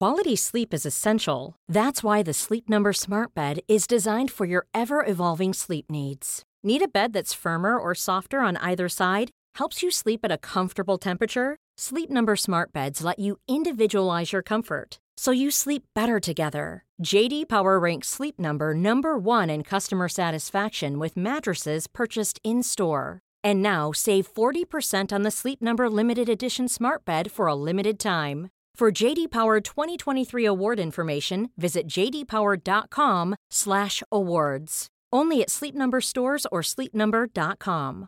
Quality sleep is essential. That's why the Sleep Number Smart Bed is designed for your ever-evolving sleep needs. Need a bed that's firmer or softer on either side? Helps you sleep at a comfortable temperature? Sleep Number Smart Beds let you individualize your comfort, so you sleep better together. JD Power ranks Sleep Number number 1 in customer satisfaction with mattresses purchased in-store. And now, save 40% on the Sleep Number Limited Edition Smart Bed for a limited time. For JD Power 2023 award information, visit jdpower.com/awards. Only at Sleep Number stores or sleepnumber.com.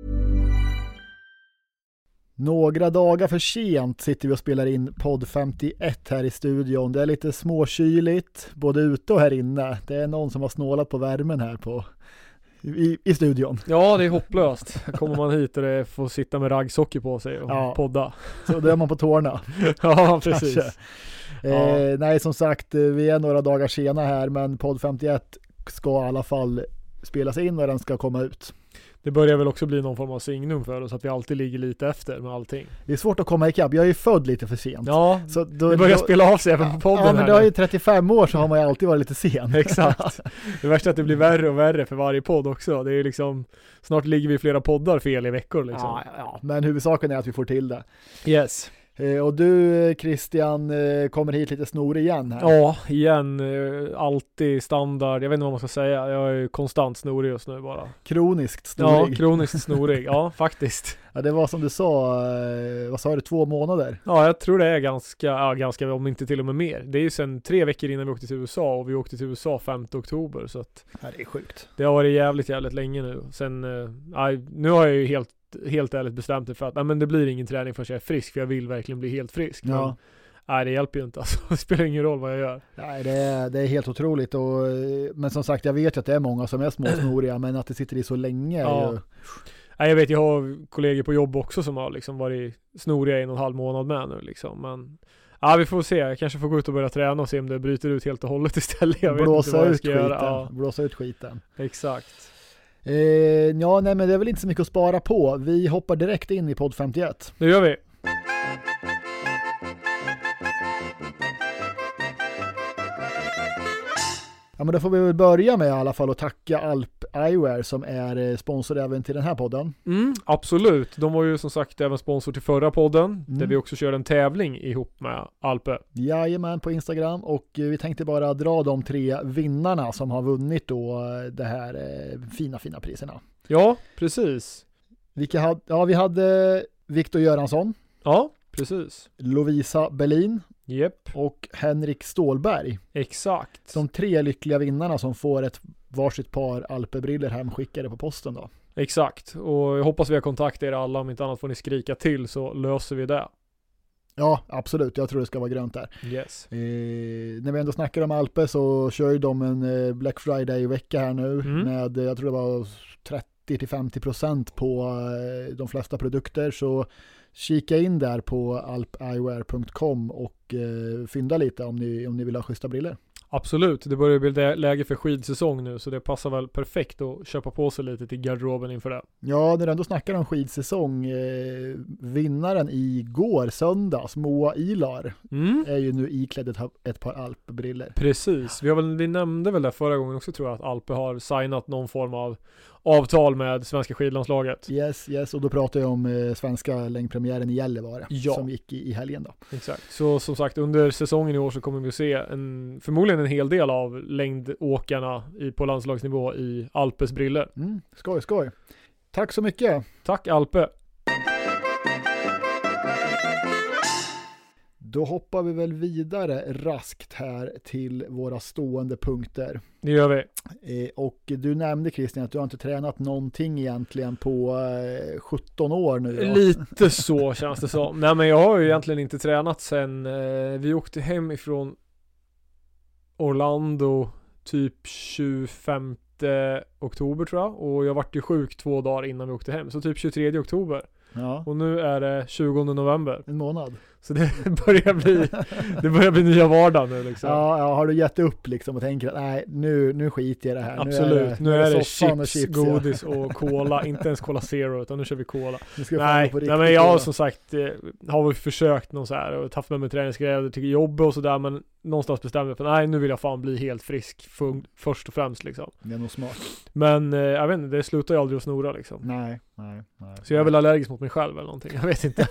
Några dagar för sent sitter vi och spelar in podd 51 här i studion. Det är lite småkyligt både ute och här inne. Det är någon som har snålat på värmen här i studion. Ja, det är hopplöst. Kommer man hit och det får sitta med raggsocker på sig och podda. Så då är man på tårna. Ja, precis. Nej, som sagt, vi är några dagar sena här, men podd 51 ska i alla fall spelas in och den ska komma ut. Det börjar väl också bli någon form av signum för oss att vi alltid ligger lite efter med allting. Det är svårt att komma ikapp. Jag är ju född lite för sent. Ja, så det börjar spela av sig även på podden. Ja, men då är ju 35 år så har man ju alltid varit lite sen. Exakt. Det värsta är att det blir värre och värre för varje podd också. Det är liksom, snart ligger vi i flera poddar fel i veckor liksom. Ja, men huvudsaken är att vi får till det. Yes. Och du, Christian, kommer hit lite snorig igen här. Ja, igen. Alltid standard. Jag vet inte vad man ska säga. Jag är konstant snorig just nu bara. Kroniskt snorig. Ja, kroniskt snorig. Ja, faktiskt. Ja, det var som du sa, vad sa du, 2 månader? Ja, jag tror det är ganska, om inte till och med mer. Det är ju sen 3 veckor innan vi åkte till USA och vi åkte till USA 5 oktober. Så att ja, det är sjukt. Det har varit jävligt länge nu. Sen, nu har jag ju helt ärligt bestämt det för att men det blir ingen träning förrän jag är frisk, för jag vill verkligen bli helt frisk. Ja. Men, nej, det hjälper ju inte alltså. Det spelar ingen roll vad jag gör. Nej, det är helt otroligt. Men som sagt, jag vet ju att det är många som är småsnoriga, men att det sitter i så länge. Ja. Nej, jag vet, jag har kollegor på jobb också som har liksom varit snoriga i 1,5 månad med nu liksom. Men vi får se. Jag kanske får gå ut och börja träna och se om det bryter ut helt och hållet istället. Jag vet inte vad jag ska göra. Ja. Blåsa ut skiten. Exakt. Ja, nej, men det är väl inte så mycket att spara på. Vi hoppar direkt in i podd 51. Det gör vi. Ja, men då får vi väl börja med i alla fall att tacka Alp Eyewear som är sponsor även till den här podden. Absolut. De var ju som sagt även sponsor till förra podden där vi också körde en tävling ihop med Alpe. Jajamän, på Instagram, och vi tänkte bara dra de 3 vinnarna som har vunnit då det här fina priserna. Ja, precis. Vi hade Viktor Göransson. Ja, precis. Lovisa Berlin. Yep. Och Henrik Stålberg. Exakt. De 3 lyckliga vinnarna som får ett varsitt par Alpe-briller hemskickade på posten då. Exakt. Och jag hoppas vi har kontakt er alla. Om inte annat får ni skrika till så löser vi det. Ja, absolut. Jag tror det ska vara grönt där. Yes. När vi ändå snackar om Alpe så kör ju de en Black Friday-vecka här nu med, jag tror det var 30-50% på de flesta produkter, så kika in där på alpeyewear.com och fynda lite om ni vill ha schyssta briller. Absolut, det börjar bli läge för skidsäsong nu, så det passar väl perfekt att köpa på sig lite till garderoben inför det. Ja, när du ändå snackar om skidsäsong, vinnaren igår söndags, Moa Ilar, är ju nu iklädd ett par Alpe-briller. Precis, vi nämnde väl det förra gången också, tror jag, att Alpe har signat någon form av avtal med svenska skidlandslaget. Yes, och då pratar jag om svenska längdpremiären i Gällivare som gick i helgen då. Exakt, så som sagt under säsongen i år så kommer vi att se förmodligen en hel del av längdåkarna på landslagsnivå i Alpes briller. Skoj. Tack så mycket. Tack Alpe. Då hoppar vi väl vidare raskt här till våra stående punkter. Det gör vi. Och du nämnde, Christian, att du har inte tränat någonting egentligen på 17 år nu. Ja. Lite så känns det som. Nej, men jag har ju egentligen inte tränat sen vi åkte hem ifrån Orlando typ 25 oktober tror jag. Och jag vart ju sjuk 2 dagar innan vi åkte hem. Så typ 23 oktober. Ja. Och nu är det 20 november. En månad. Så det börjar bli nya vardag nu liksom. Ja, har du gett upp liksom och tänker att nej, nu skiter jag i det här. Absolut, nu är det chips, ja. godis och cola, inte ens Cola Zero utan nu kör vi cola. Nej, men jag har som sagt har väl försökt någon så här och tagit med mig träningsgrejer och tycker jobb och sådär, men någonstans bestämde jag för nej, nu vill jag fan bli helt frisk först och främst liksom. Det är nog smart. Men jag vet inte, det slutar ju aldrig att snora liksom. Nej. Så jag är väl allergisk mot mig själv eller någonting, jag vet inte.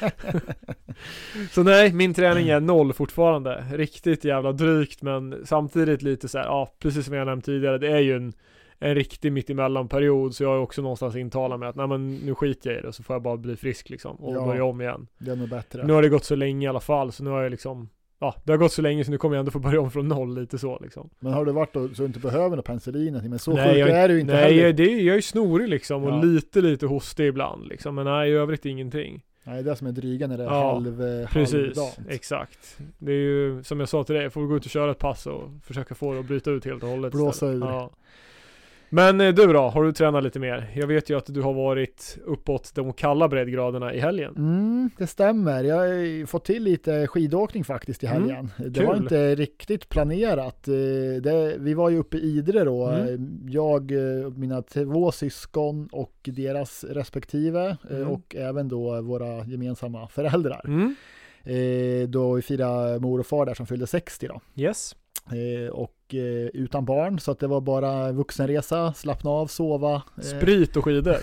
Så nej, min träning är 0 fortfarande. Riktigt jävla drygt, men samtidigt lite så här, ja, precis som jag nämnt tidigare, det är ju en riktig mittemellan-period, så jag har också någonstans intalat mig att nej, men nu skiter jag i det, så får jag bara bli frisk liksom och börja om igen. Det är nog bättre. Nu har det gått så länge i alla fall, så nu har jag liksom, ja, det har gått så länge så nu kommer jag ändå få börja om från 0 lite så liksom. Men har du varit så du inte behöver någon penicillin, men så sjuk är du inte heller? Nej, jag är snorig liksom och lite hostig ibland liksom, men nej, i övrigt ingenting. Nej, det är som är dryga när det är precis, halvdant. Exakt. Det är ju, som jag sa till dig, jag får gå ut och köra ett pass och försöka få det att bryta ut helt och hållet. Blåsa ur. Ja. Men du då, har du tränat lite mer? Jag vet ju att du har varit uppåt de kalla breddgraderna i helgen. Det stämmer. Jag har fått till lite skidåkning faktiskt i helgen. Det var inte riktigt planerat. Vi var ju uppe i Idre då. Jag, mina 2 syskon och deras respektive och även då våra gemensamma föräldrar. Då vi firade mor och far där som fyllde 60 då. Yes. Och utan barn, så att det var bara vuxenresa, slappna av, sova. Sprit och skidor.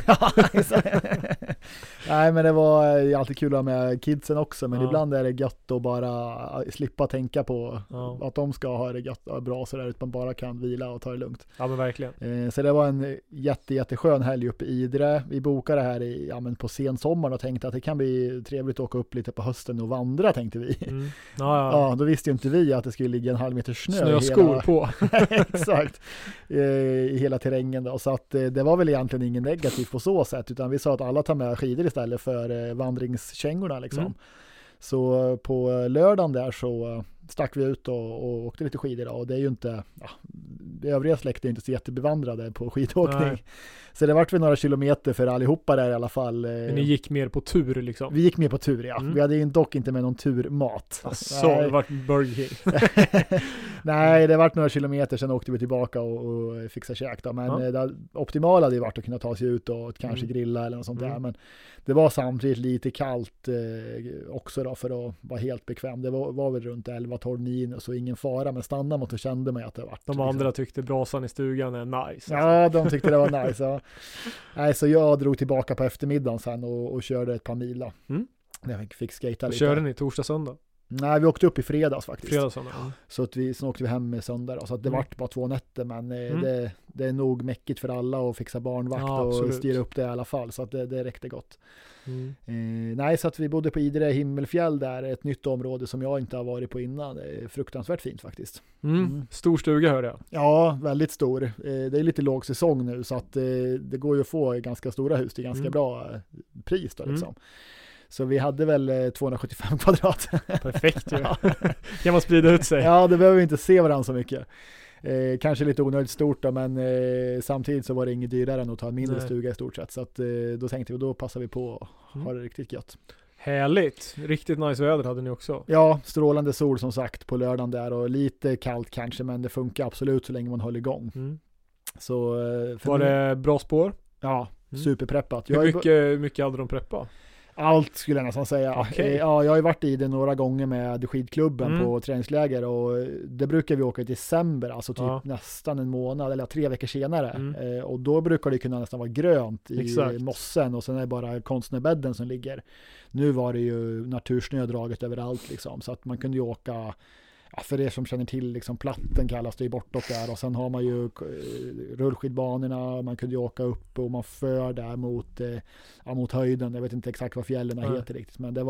Nej, men det var alltid kul med kidsen också, men ibland är det gött att bara slippa tänka på att de ska ha det gött och bra sådär, utan bara kan vila och ta det lugnt. Ja, men verkligen. Så det var en jätteskön helg uppe i Idre. Vi bokade här på sensommaren och tänkte att det kan bli trevligt att åka upp lite på hösten och vandra, tänkte vi. Ja, då visste ju inte vi att det skulle ligga en halv meter snöskor på. Exakt. I hela terrängen då. Så att det var väl egentligen ingen negativt på så sätt, utan vi sa att alla tar med skidor istället för vandringskängorna liksom. Så på lördagen där så stack vi ut och åkte lite skidor då. Och det är ju inte, det övriga släktet är inte så jättebevandrade på skidåkning. Nej. Så det vart väl några kilometer för allihopa där i alla fall. Men ni gick mer på tur liksom? Vi gick mer på tur, ja. Vi hade ju dock inte med någon turmat. Så det vart Burger King. Nej, det vart några kilometer, sen åkte vi tillbaka och fixade käk då. Men det optimala hade ju varit att kunna ta sig ut och kanske grilla eller något sånt där. Men det var samtidigt lite kallt också då, för att vara helt bekväm. Det var väl runt 11-12 minus, så ingen fara, men stannade mot och kände mig att det var. De andra tyckte brasan i stugan är nice. Alltså. Ja, de tyckte det var nice. Ja. Nej, så jag drog tillbaka på eftermiddagen sen och körde ett par mil då. Jag fick skata lite. Körde ni torsdag, söndag? Nej, vi åkte upp i fredags faktiskt. Söndag. Så att sen åkte vi hem med söndag då. Så att det vart bara 2 nätter, men det är nog mäckigt för alla att fixa barnvakt och styra upp det i alla fall. Så att det räckte gott. Nej, så att vi bodde på Idre Himmelfjäll där, ett nytt område som jag inte har varit på innan. Det är fruktansvärt fint faktiskt. Stor stuga hörde jag. Ja, väldigt stor. Det är lite låg säsong nu, så att det går ju att få ganska stora hus till ganska bra pris då liksom. Så vi hade väl 275 kvadrat. Perfekt ju. Kan man sprida ut sig? Ja, det behöver vi inte se varandra så mycket. Kanske lite onödigt stort då, men samtidigt så var det inget dyrare än att ta en mindre stuga i stort sett. Så att, då tänkte vi, då passar vi på att ha det riktigt gött. Härligt. Riktigt nice väder hade ni också. Ja, strålande sol som sagt på lördagen där, och lite kallt kanske, men det funkar absolut så länge man håller igång. Så, var det bra spår? Ja, superpreppat. Hur mycket hade de preppat? Allt skulle jag nästan säga. Okay. Ja, jag har ju varit i det några gånger med skidklubben på träningsläger, och det brukar vi åka i december, alltså typ nästan en månad eller 3 veckor senare. Och då brukar det kunna nästan vara grönt i mossen, och sen är det bara konstnärbädden som ligger. Nu var det ju natursnö draget överallt liksom, så att man kunde ju åka, för er som känner till liksom, platten kallas det ju bortåt där, och sen har man ju rullskidbanorna, man kunde ju åka upp och man för där mot höjden. Jag vet inte exakt vad fjällen heter riktigt, men det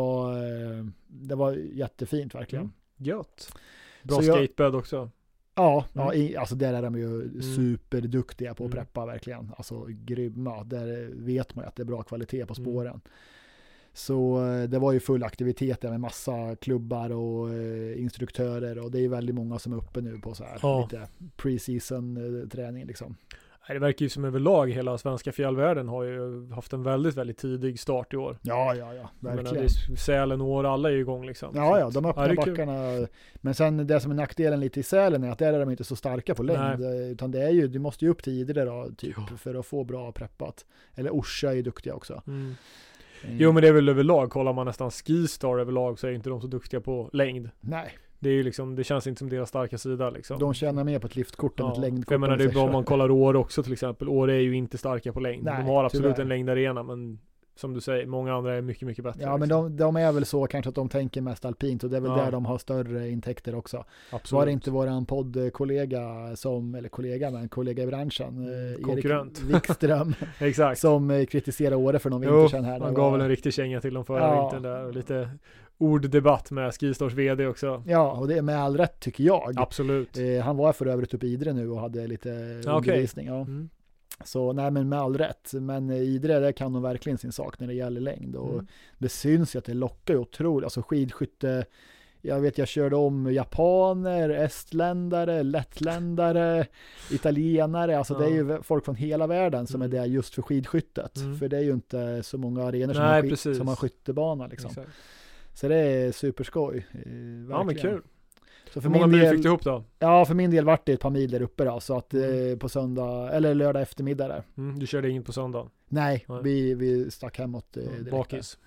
var jättefint verkligen. Gött. Bra skatebädd också. Ja, alltså där är de ju superduktiga på att preppa verkligen. Alltså grymma. Där vet man ju att det är bra kvalitet på spåren. Så det var ju full aktivitet där med massa klubbar och instruktörer, och det är väldigt många som är uppe nu på så här lite pre-season träning liksom. Det verkar ju som överlag hela svenska fjällvärlden har ju haft en väldigt, väldigt tidig start i år. Ja, verkligen. Sälen och alla är ju igång liksom. Ja, de öppnar backarna. Men sen det som är nackdelen lite i Sälen är att där är de inte så starka på längd. Utan det är ju, du måste ju upp tidigare då, typ, för att få bra preppat. Eller Orsa är ju duktiga också. Jo, men det är väl överlag, kollar man nästan Skistar överlag så är inte de så duktiga på längd. Nej. Det är ju liksom, det känns inte som deras starka sida liksom. De tjänar mer på ett liftkort än ett längdkort. Jag menar, det är bra om man kollar Åre också till exempel. Åre är ju inte starka på längd. Nej, de har absolut tyvärr en längdarena, men som du säger, många andra är mycket, mycket bättre. Ja, liksom. men de är väl så kanske att de tänker mest alpint och det är väl där de har större intäkter också. Absolut. Var det inte våran poddkollega kollega i branschen, konkurrent Erik Wikström exakt. Som kritiserar Åre för någon vinter sedan här. Han gav väl en riktig känga till dem förra vintern där och lite orddebatt med Skistars vd också. Ja, och det är med all rätt tycker jag. Absolut. Han var för övrigt uppe i Idre nu och hade lite undervisning. Ja. Så nej, men med all rätt. Men Idre, där kan de verkligen sin sak när det gäller längd. Och det syns ju att det lockar ju otroligt. Alltså skidskytte, jag körde om japaner, estländare, lettländare, italienare. Alltså det är ju folk från hela världen som är där just för skidskyttet. För det är ju inte så många arenor som har skyttebana liksom. Exakt. Så det är superskoj. Ja, men kul. Så för hur många mil fick du ihop då? Ja, för min del vart det ett par mil där uppe då, så att på söndag, eller lördag eftermiddag där. Du körde inget på söndag? Nej. Vi stack hemåt direkt. Bakis?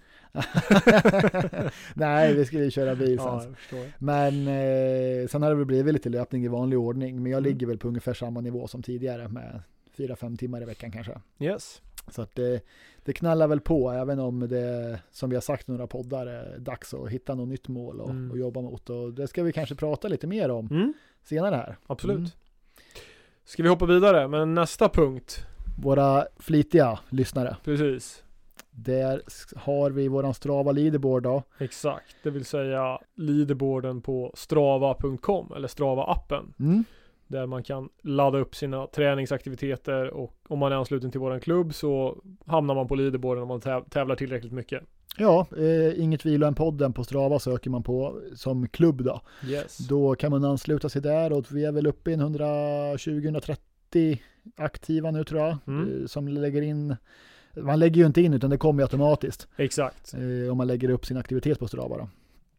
Nej, vi skulle köra bil sen. Ja, jag förstår. Men sen har det väl blivit lite löpning i vanlig ordning, men jag ligger väl på ungefär samma nivå som tidigare med 4-5 timmar i veckan kanske. Yes. Så att det knallar väl på, även om det, som vi har sagt i några poddar, är dags att hitta något nytt mål och jobba mot. Och det ska vi kanske prata lite mer om senare här. Absolut. Ska vi hoppa vidare med nästa punkt? Våra flitiga lyssnare. Precis. Där har vi våran Strava leaderboard då. Exakt, det vill säga leaderboarden på strava.com eller Strava-appen. Där man kan ladda upp sina träningsaktiviteter, och om man är ansluten till våran klubb så hamnar man på leaderboarden om man tävlar tillräckligt mycket. Ja, Inget Viloen-podden på Strava söker man på som klubb då. Yes. Då kan man ansluta sig där, och vi är väl uppe i 120-130 aktiva nu tror jag, som lägger in. Man lägger ju inte in, utan det kommer automatiskt. Exakt. Om man lägger upp sin aktivitet på Strava då.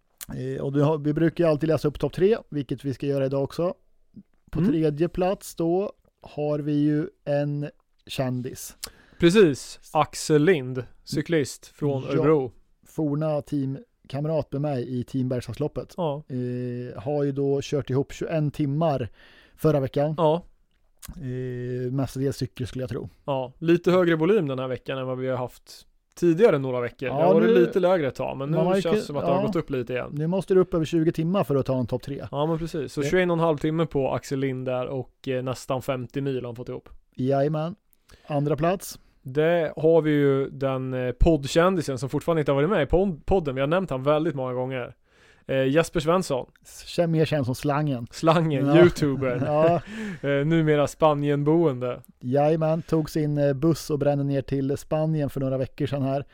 Och vi brukar alltid läsa upp topp 3, vilket vi ska göra idag också. På tredje plats då har vi ju en kändis. Precis, Axel Lind, cyklist från Örebro. Forna teamkamrat med mig i Team Bergslagsloppet. Ja. Har ju då kört ihop 21 timmar förra veckan. Ja. Mestadels cykel skulle jag tro. Ja, lite högre volym den här veckan än vad vi har haft tidigare några veckor. Ja, det har varit lite lägre ett tag, men nu känns det som att det har gått upp lite igen. Nu måste du upp över 20 timmar för att ta en topp 3. Ja, men precis. Så 21,5 timmar på Axel Lind där, och nästan 50 mil har han fått ihop. Jajamän. Andra plats. Det har vi ju den poddkändisen som fortfarande inte har varit med i podden. Vi har nämnt han väldigt många gånger. Jesper Svensson. Mer känd som Slangen. YouTuber. Ja. Numera Spanienboende. Jajamän, tog sin buss och brände ner till Spanien för några veckor sedan här.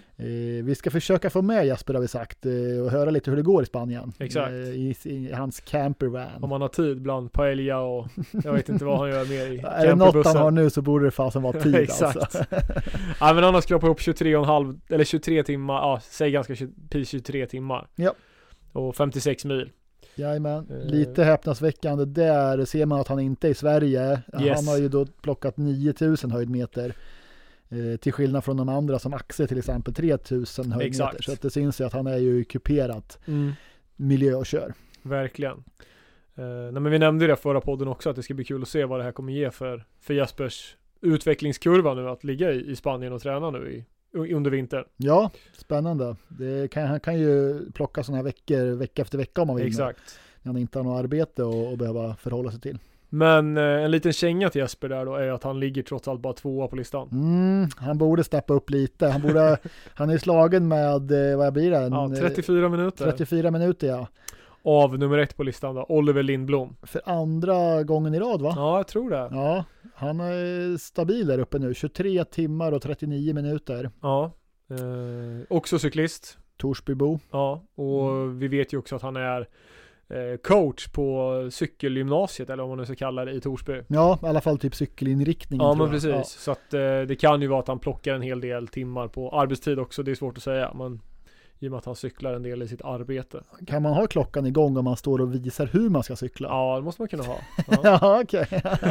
Vi ska försöka få med Jesper, har vi sagt, och höra lite hur det går i Spanien. Exakt. I hans campervan. Om man har tid bland paella och jag vet inte vad han gör mer i camperbussen. Är det något han har nu så borde det fasen vara tid. Exakt. Alltså. Ja, men han har skrapat ihop 23,5 eller 23 timmar. Ja, säg ganska 23 timmar. Ja. Och 56 mil. Jajamän, lite häpnadsväckande där ser man att han inte är i Sverige. Yes. Han har ju då plockat 9000 höjdmeter. Till skillnad från de andra som Axel till exempel 3000 höjdmeter. Exakt. Så att det syns ju att han är ju kuperat miljö och kör. Verkligen. Nej, men vi nämnde det förra podden också, att det ska bli kul att se vad det här kommer ge för Jespers utvecklingskurva nu, att ligga i Spanien och träna nu under vintern. Ja, spännande. Han kan ju plocka sådana här veckor vecka efter vecka om man vill. Exakt. När han inte har något arbete och behöva förhålla sig till. Men en liten känga till Jesper där då är att han ligger trots allt bara 2 på listan. Han borde steppa upp lite. Han är slagen med, vad blir det? 34 minuter. 34 minuter, ja. Av nummer 1 på listan då, Oliver Lindblom. För andra gången i rad, va? Ja, jag tror det. Ja, han är stabil där uppe nu. 23 timmar och 39 minuter. Ja, också cyklist. Torsbybo. Ja, och vi vet ju också att han är coach på cykelgymnasiet, eller om man nu ska kalla det, i Torsby. Ja, i alla fall typ cykelinriktning. Ja, men precis. Ja. Så att det kan ju vara att han plockar en hel del timmar på arbetstid också. Det är svårt att säga, men i och med att han cyklar en del i sitt arbete. Kan man ha klockan igång om man står och visar hur man ska cykla? Ja, det måste man kunna ha. Ja, ja okej.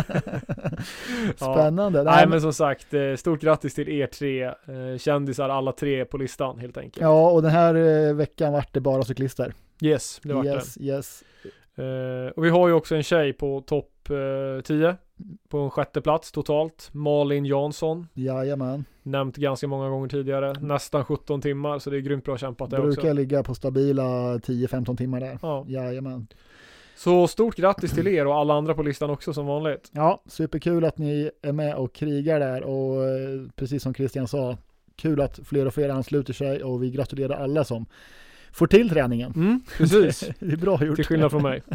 Spännande. Ja. Nej, men som sagt, stort grattis till er 3 kändisar, alla 3 på listan helt enkelt. Ja, och den här veckan vart det bara cyklister. Yes, det vart det. Yes. Och vi har ju också en tjej på topp 10 på en 6:e plats totalt, Malin Jansson. Jajamän. Nämnt ganska många gånger tidigare, nästan 17 timmar, så det är grymt bra kämpat det också. Brukar ligga på stabila 10-15 timmar där. Ja. Jajamän. Så stort grattis till er och alla andra på listan också som vanligt. Ja, superkul att ni är med och krigar där, och precis som Christian sa, kul att fler och fler ansluter sig, och vi gratulerar alla som får till träningen. Precis. Det är bra gjort. Till skillnad från mig.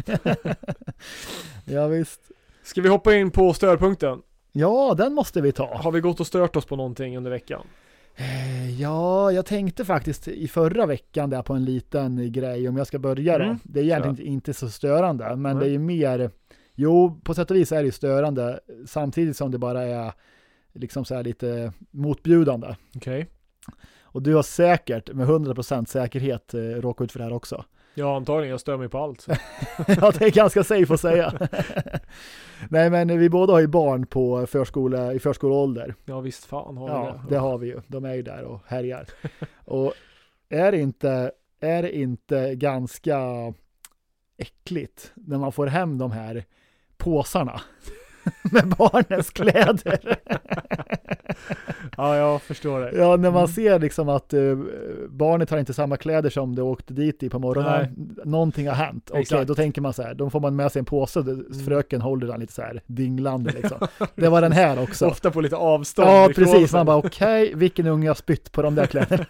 Ja, visst. Ska vi hoppa in på störpunkten? Ja, den måste vi ta. Har vi gått och stört oss på någonting under veckan? Ja, jag tänkte faktiskt i förra veckan där på en liten grej, om jag ska börja då. Det är egentligen inte så störande, men det är ju mer, på sätt och vis är det ju störande, samtidigt som det bara är liksom så här lite motbjudande. Okej. Och du har säkert, med 100% säkerhet, råkat ut för det här också. Ja, antagligen. Jag stör mig på allt. Så. Ja, det är ganska safe att säga. Nej, men vi båda har ju barn på i förskoleålder. Ja, visst fan har vi det. Ja, det har vi ju. De är ju där och härjar. Och är det inte ganska äckligt när man får hem de här påsarna med barnens kläder? Ja, jag förstår det. Ja, när man ser liksom att barnet har inte samma kläder som det åkte dit i på morgonen. Nej. Någonting har hänt. Okej, då tänker man så här, då får man med sig en påse. Fröken håller den lite så här dinglande liksom. Det var den här också. Ofta på lite avstånd. Ja, precis. Man bara, okej, vilken unge har spytt på de där kläderna?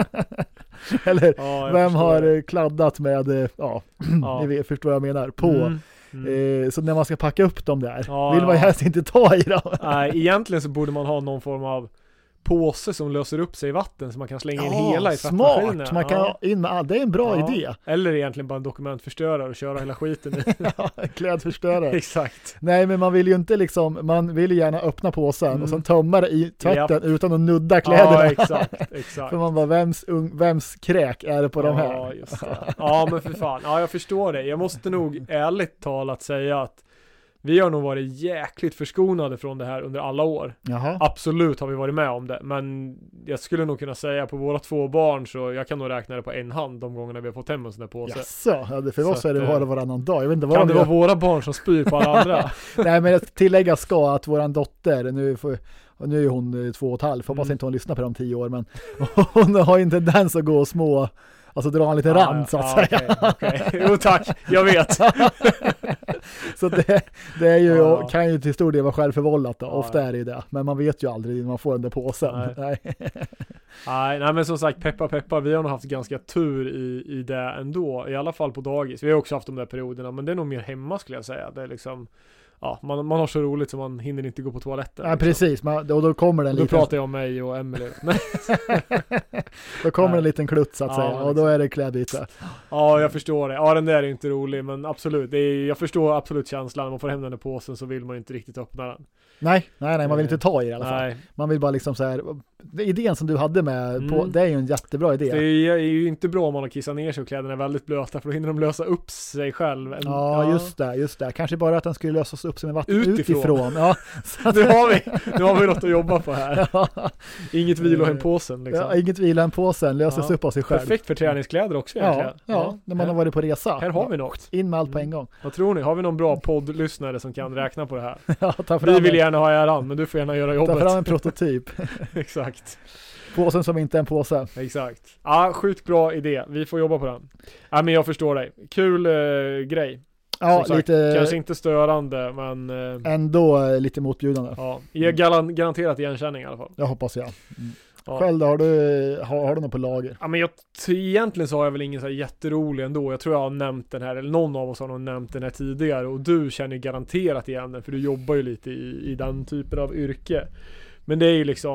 Eller vem har kladdat med, ni förstår vad jag menar, på. Så när man ska packa upp dem där vill man helst inte ta i dem. Nej, egentligen så borde man ha någon form av påse som löser upp sig i vatten så man kan slänga in hela i tvättmaskinen. Smart, man kan in med, det är en bra idé. Eller egentligen bara en dokumentförstörare och köra hela skiten i. Klädförstörare. Exakt. Nej, men man vill ju inte liksom, man vill ju gärna öppna påsen och sen tömma det i tvätten utan att nudda kläderna. Ja, exakt. För man bara, vems kräk är det på de här? Ja, just det. Ja, men för fan. Ja, jag förstår det. Jag måste nog ärligt talat säga att vi har nog varit jäkligt förskonade från det här under alla år. Jaha. Absolut har vi varit med om det. Men jag skulle nog kunna säga på våra 2 barn, så jag kan nog räkna det på en hand de gångerna vi har fått hem en sån där påse. Jaså, för oss är det bara varannan dag. Jag vet inte vad kan det vara våra barn som spyr på alla andra? Nej, men jag tillägga ska att våran dotter, nu är hon 2,5, hoppas inte hon lyssnar på de 10 år, men hon har ju en tendens att gå och små, alltså dra en liten rand så att säga. Okay. Jo tack, jag vet. Så det är ju, kan ju till stor del vara självförvållat då. Ofta är det ju det. Men man vet ju aldrig när man får den där påsen. Nej, men som sagt, peppa, vi har nog haft ganska tur i det ändå. I alla fall på dagis. Vi har också haft de där perioderna, men det är nog mer hemma skulle jag säga. Det är liksom, man har så roligt så man hinner inte gå på toaletten. Ja, liksom. Precis. Och då kommer den liten... Då pratar jag om mig och Emily. Då kommer en liten klutt så att säga. Och då är det klädbyte. Ja, jag förstår det. Ja, den där är inte rolig, men absolut. Jag förstår absolut känslan. När man får hem den där påsen så vill man inte riktigt öppna den. Nej, man vill inte ta i det i alla fall. Nej. Man vill bara liksom så här, idén som du hade med på, det är ju en jättebra idé. Det är ju inte bra om man har kissat ner sig och kläderna är väldigt blöta, för då hinner de lösa upp sig själv. Just det. Kanske bara att den skulle lösas upp sig med vatten utifrån. Ja, så nu har vi något att jobba på här. Inget vilohempåsen liksom. Ja, inget vilohempåsen löses upp av sig själv. Perfekt för träningskläder också egentligen. Ja, när man har varit på resa. Här har vi något. In med allt på en gång. Vad tror ni? Har vi någon bra poddlyssnare som kan räkna på det här? Ta fram vi vill gärna ha äran, men du får gärna göra jobbet. Ta fram en prototyp. Exakt. Påsen som inte är en påse. Exakt. Sjukt bra idé. Vi får jobba på den. Men jag förstår dig. Kul grej. Ja, sagt, lite... Kanske inte störande, men... ändå lite motbjudande. Ja, garanterat igenkänning i alla fall. Jag hoppas jag. Ja. Själv då, har du något på lager? Ja, men egentligen så har jag väl ingen så här jätterolig ändå. Jag tror jag har nämnt den här, eller någon av oss har nog nämnt den här tidigare, och du känner garanterat igen den, för du jobbar ju lite i den typen av yrke. Men det är ju liksom,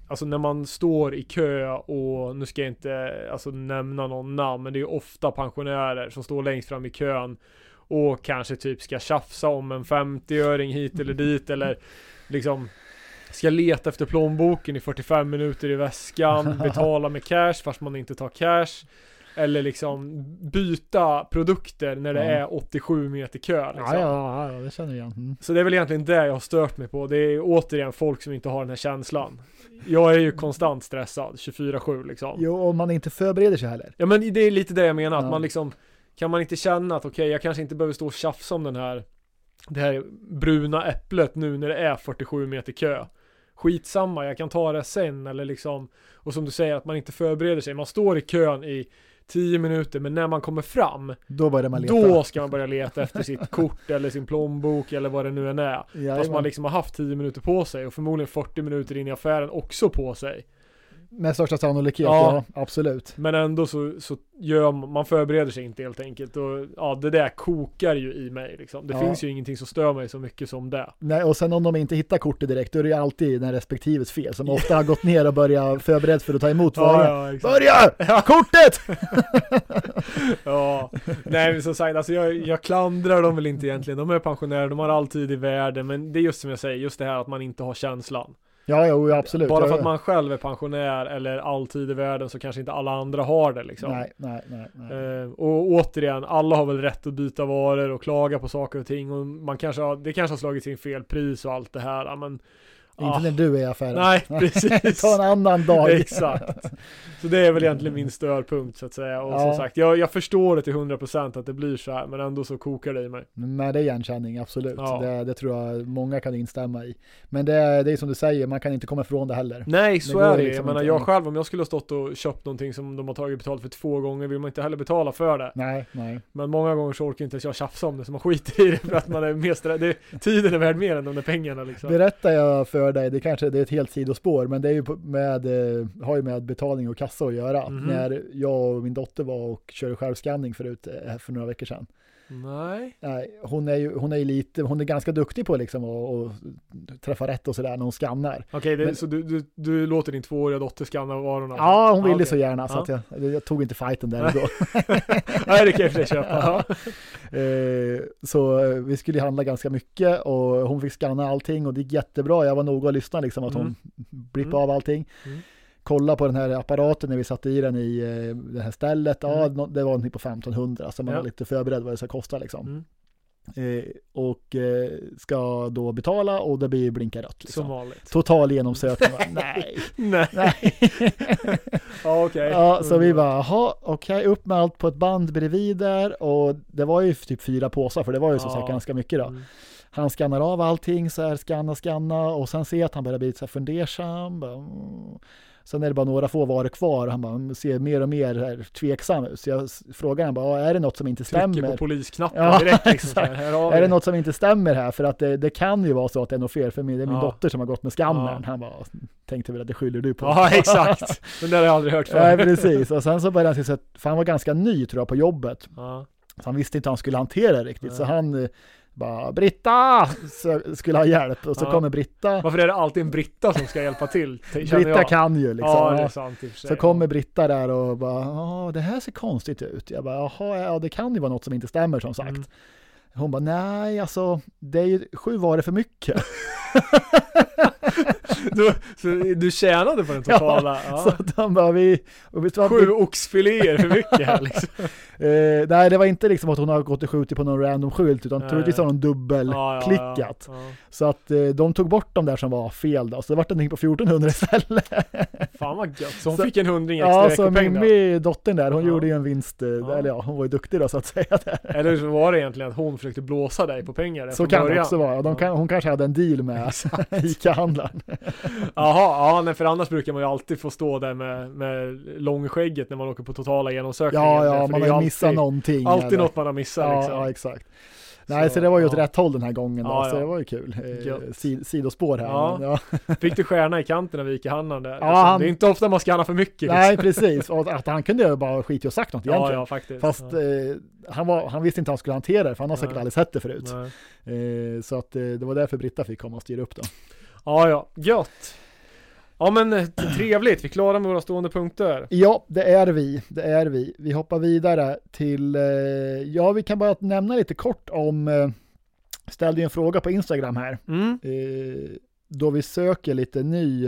alltså när man står i kö, och nu ska jag inte alltså nämna någon namn, men det är ofta pensionärer som står längst fram i kön och kanske typ ska tjafsa om en 50-öring hit eller dit, eller liksom ska leta efter plånboken i 45 minuter i väskan, betala med cash fast man inte tar cash, eller liksom byta produkter när det är 87 meter kö liksom. Ja, det känner jag igen. Så det är väl egentligen det jag har stört mig på. Det är återigen folk som inte har den här känslan. Jag är ju konstant stressad 24/7 liksom. Jo, och man inte förbereder sig heller. Ja, men det är lite det jag menar, att man liksom, kan man inte känna att okej, jag kanske inte behöver stå och tjafsa om det här bruna äpplet nu när det är 47 meter kö. Skitsamma, jag kan ta det sen, eller liksom, och som du säger, att man inte förbereder sig. Man står i kön i 10 minuter, men när man kommer fram, då börjar man leta. Då ska man börja leta efter sitt kort eller sin plånbok eller vad det nu än är. Fast man liksom har haft 10 minuter på sig, och förmodligen 40 minuter in i affären också på sig. Med största sannolikhet, ja, absolut. Men ändå så gör man förbereder sig inte helt enkelt. Och ja, det där kokar ju i mig liksom. Det finns ju ingenting som stör mig så mycket som det. Nej, och sen om de inte hittar kortet direkt, då är det ju alltid den respektives fel, som ofta har gått ner och börjat förbereda för att ta emot varan. Börja! Kortet! Ja, nej, men som sagt, alltså jag klandrar dem väl inte egentligen. De är pensionärer, de har alltid i världen, men det är just som jag säger, just det här att man inte har känslan. Ja, absolut. Bara för att man själv är pensionär eller alltid i världen, så kanske inte alla andra har det liksom. Nej. Och återigen, alla har väl rätt att byta varor och klaga på saker och ting, och det kanske har slagit sin fel pris och allt det här, men inte när du är i affären. Nej, precis. Ta en annan dag. Exakt. Så det är väl egentligen min störpunkt, så att säga. Och som sagt, jag förstår det till 100% att det blir så här, men ändå så kokar det i mig. Men det är igenkänning, absolut. Ja. Det tror jag många kan instämma i. Men det är som du säger, man kan inte komma ifrån det heller. Nej, så är det. Liksom, jag menar, jag själv, om jag skulle ha stått och köpt någonting som de har tagit betalt för 2 gånger, vill man inte heller betala för det. Nej. Men många gånger så orkar inte jag tjafsa om det, så man skiter i det, för att man är mest tiden är värd mer än de där pengarna liksom. Berättar jag för dig, det är ett helt sidospår, men det är ju har ju med betalning och kassa att göra. När jag och min dotter var och körde självskanning för några veckor sedan. Nej, hon är ganska duktig på liksom att träffa rätt och sådär när hon skannar. Okej, så du låter din 2-åriga dotter skanna varorna? Ja, hon ville så gärna, så att jag tog inte fighten där då. Nej, det kan jag för sig köpa. Så vi skulle handla ganska mycket, och hon fick skanna allting, och det gick jättebra. Jag var noga och lyssnade liksom, att hon blippade av allting. Kolla på den här apparaten när vi satte i den i det här stället. Ja, det var någonting på 1500, så man var lite förberedd vad det ska kosta liksom. Och ska då betala, och det blir blinka rött liksom. Som vanligt. Total genomsökning. Nej. Okej. Ja, så vi bara, okej, upp med allt på ett band bredvid där, och det var ju typ 4 påsar, för det var ju så sagt ganska mycket då. Han skannar av allting så här, skanna, och sen ser att han börjar bli så här fundersam. Sen är det bara några få varor kvar, och han bara ser mer och mer här tveksam ut. Så jag frågar han bara, är det något som inte stämmer? Trycker på polisknappen direkt. Liksom, är det något som inte stämmer här? För att det kan ju vara så att det är något fel, för det är min dotter som har gått med skannern. Han bara, tänkte väl att det skyller du på. Ja, exakt. Men det har jag aldrig hört förr. Nej, precis. Och sen så började han säga att han var ganska ny, tror jag, på jobbet. Så han visste inte hur han skulle hantera det riktigt. Så han bara, Britta! Så skulle ha hjälp, och så kommer Britta. Varför är det alltid en Britta som ska hjälpa till? Britta kan ju liksom. Ja, det är sant, så kommer Britta där och bara, det här ser konstigt ut. Jag bara, det kan ju vara något som inte stämmer, som sagt. Hon bara, nej, alltså det är ju 7 varor för mycket. Du tjänade på den totala. Så de bara, 7 oxfiléer för mycket här liksom. Nej, det var inte liksom att hon har gått och skjutit på någon random skylt, utan troligtvis har de dubbelklickat. Ja. Så att de tog bort de där som var fel då. Så det var någonting på 1400 istället. Fan vad gött. Så hon fick en 100 extra veckopeng då. Mimmi, dottern där, hon gjorde ju en vinst. Eller hon var ju duktig då, så att säga. Där. Eller så var det egentligen att hon försökte blåsa dig på pengar. Så kan det också vara. Hon kanske hade en deal med ICA-handlaren. Jaha, nej, för annars brukar man ju alltid få stå där med långskägget när man åker på totala genomsökningar. Ja, man har missat någonting. Alltid något man har missat. Liksom. Ja, exakt. Nej, så det var ju ett rätt håll den här gången då, så det var ju kul. Sidospår här. Ja. Men, Fick du stjärna i kanten av ICA-handlaren där? Ja, det är inte ofta man skannar för mycket. Liksom. Nej, precis. Och att han kunde ju bara skit och sagt något egentligen. Ja, faktiskt. Fast han visste inte hur han skulle hantera det, för han har säkert aldrig sett det förut. Så att det var därför Britta fick komma och styra upp då. Ja, gött. Ja men trevligt, vi är klara med våra stående punkter. Ja, det är vi. Vi hoppar vidare till, vi kan bara nämna lite kort om, ställde en fråga på Instagram här. Då vi söker lite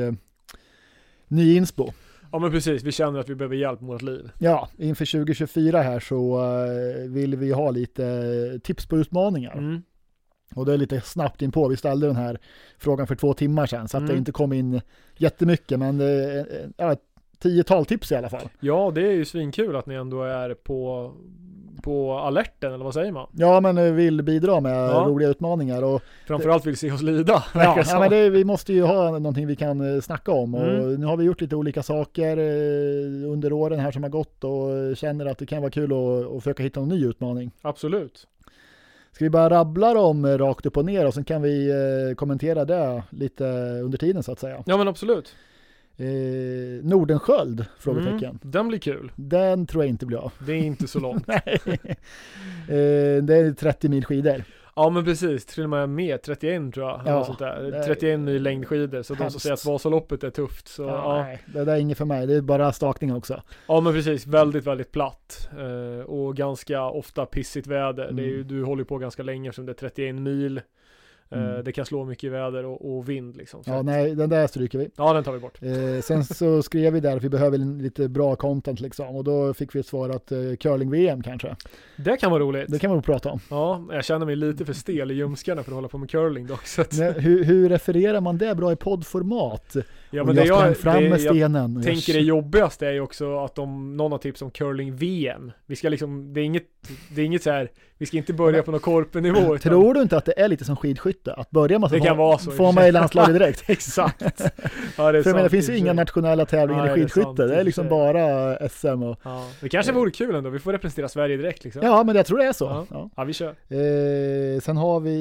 ny inspo. Ja men precis, vi känner att vi behöver hjälp med vårt liv. Ja, inför 2024 här så vill vi ha lite tips på utmaningar. Och det är lite snabbt in på. Vi ställde den här frågan för 2 timmar sedan så att det inte kom in jättemycket, men ett 10-tal tips i alla fall. Ja, det är ju svinkul att ni ändå är på alerten, eller vad säger man? Ja, men vill bidra med roliga utmaningar. Och framförallt vill se oss lida. Men vi måste ju ha någonting vi kan snacka om. Och nu har vi gjort lite olika saker under åren här som har gått och känner att det kan vara kul att försöka hitta en ny utmaning. Absolut. Ska vi bara rabbla dem rakt upp och ner och sen kan vi kommentera det lite under tiden så att säga. Ja men absolut. Nordenskjöld, frågetecken. Den blir kul. Den tror jag inte blir av. Det är inte så långt. Nej. Det är 30 mil skidor. Ja men precis, till och med 31 tror jag. Ja, sånt där. 31 mil längdskidor. Så de som säger att Vasaloppet är tufft. Så, Nej, det där är inget för mig. Det är bara stakning också. Ja men precis, väldigt, väldigt platt. Och ganska ofta pissigt väder. Det är ju, du håller på ganska länge som det är 31 mil. Det kan slå mycket väder och vind liksom. Ja, nej, den där stryker vi. Ja, den tar vi bort. Sen så skrev vi där att vi behöver lite bra content liksom. Och då fick vi ett svar att curling-VM kanske. Det kan vara roligt. Det kan man väl prata om. Ja, jag känner mig lite för stel i ljumskarna för att hålla på med curling dock. Så att... hur refererar man det bra i poddformat? Ja, men jag stenen. Tänker det jobbigaste är ju också att om någon har tips om curling-VM. Vi ska liksom, det är inget så här, vi ska inte börja på någon korpenivå. Tror du inte att det är lite som skidskytte? Att börja med så får man i landslaget direkt. Exakt. Ja, det är för det finns ju inga nationella tävlingar i skidskytte. Det är liksom bara SM. Och, det kanske vore kul ändå. Vi får representera Sverige direkt. Liksom. Ja, men jag tror det är så. Ja, vi kör. Sen har vi...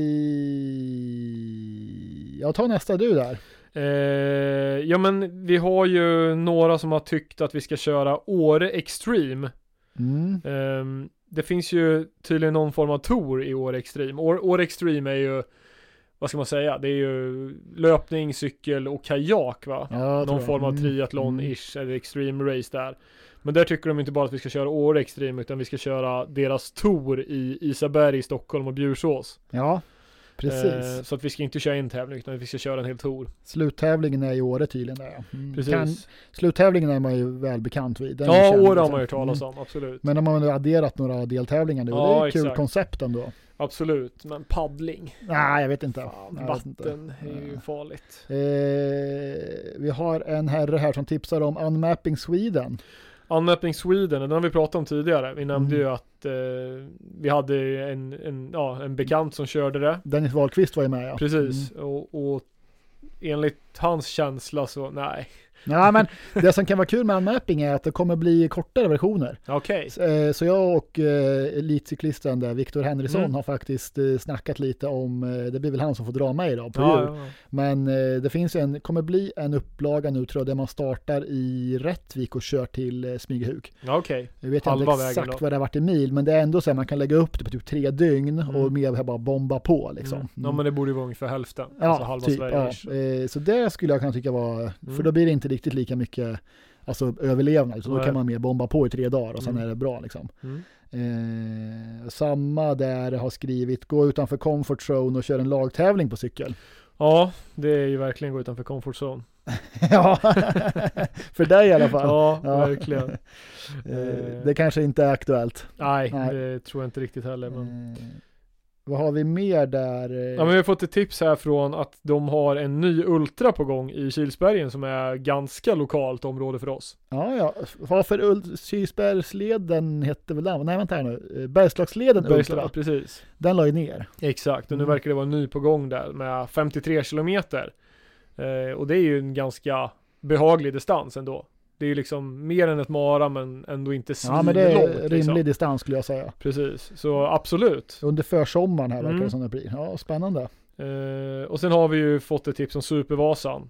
Jag tar nästa du där. Ja, men vi har ju några som har tyckt att vi ska köra Åre Extreme. Det finns ju tydligen någon form av tour i Åre Extreme. Åre Extreme är ju, vad ska man säga? Det är ju löpning, cykel och kajak, va? Ja, någon form av triathlon-ish eller extreme race där. Men där tycker de inte bara att vi ska köra Åre Extreme utan vi ska köra deras tour i Isaberg, Stockholm och Bjursås. Ja, precis. Så att vi ska inte köra en tävling utan vi ska köra en hel tour. Sluttävlingen är i Åre tydligen där. Precis. Sluttävlingen är man ju väl bekant vid. Åre har man ju talas om, absolut. Men de har nu adderat några deltävlingar nu. Ja, det är ett kul koncept ändå. Absolut, men paddling. Nej, jag vet inte. Vatten är ju farligt. Vi har en herre här som tipsar om Unmapping Sweden. Unmapping Sweden, den har vi pratat om tidigare. Vi nämnde ju att vi hade en bekant som körde det. Dennis Wahlqvist var ju med, ja. Precis, och enligt hans känsla så, nej. Ja, men det som kan vara kul med Unmapping är att det kommer bli kortare versioner. Okej. Så jag och elitcyklisten där, Viktor Henriksson, har faktiskt snackat lite om, det blir väl han som får dra mig idag på jul. Ja. Men det finns kommer bli en upplaga nu tror jag, där man startar i Rättvik och kör till Smygehuk. Okej. Jag vet inte exakt vad det har varit i mil, men det är ändå så att man kan lägga upp det på typ 3 dygn och med bara bomba på liksom. Ja, men det borde ju vara ungefär hälften. Ja, alltså halva typ, Sverige. Så det skulle jag kunna tycka var, för då blir det inte riktigt lika mycket alltså överlevnad, så då kan man mer bomba på i 3 dagar och sen är det bra liksom. Samma där har skrivit gå utanför comfort zone och köra en lagtävling på cykel. Ja, det är ju verkligen gå utanför comfort zone. Ja, för dig i alla fall. Ja, verkligen. Det kanske inte är aktuellt. Nej, det tror jag inte riktigt heller. Men... Vad har vi mer där? Ja, men vi har fått ett tips här från att de har en ny ultra på gång i Kilsbergen som är ganska lokalt område för oss. Ja. Varför Kilsbergsleden hette väl den? Nej, vänta här nu. Bergslagsleden ultra. Precis. Den la ju ner. Exakt, och nu verkar det vara ny på gång där med 53 kilometer. Och det är ju en ganska behaglig distans ändå. Det är ju liksom mer än ett mara men ändå inte svinlångt. Ja, men det är rimlig distans skulle jag säga. Precis, så absolut. Under försommaren här verkar det som det blir. Ja, spännande. Och sen har vi ju fått ett tips om Supervasan.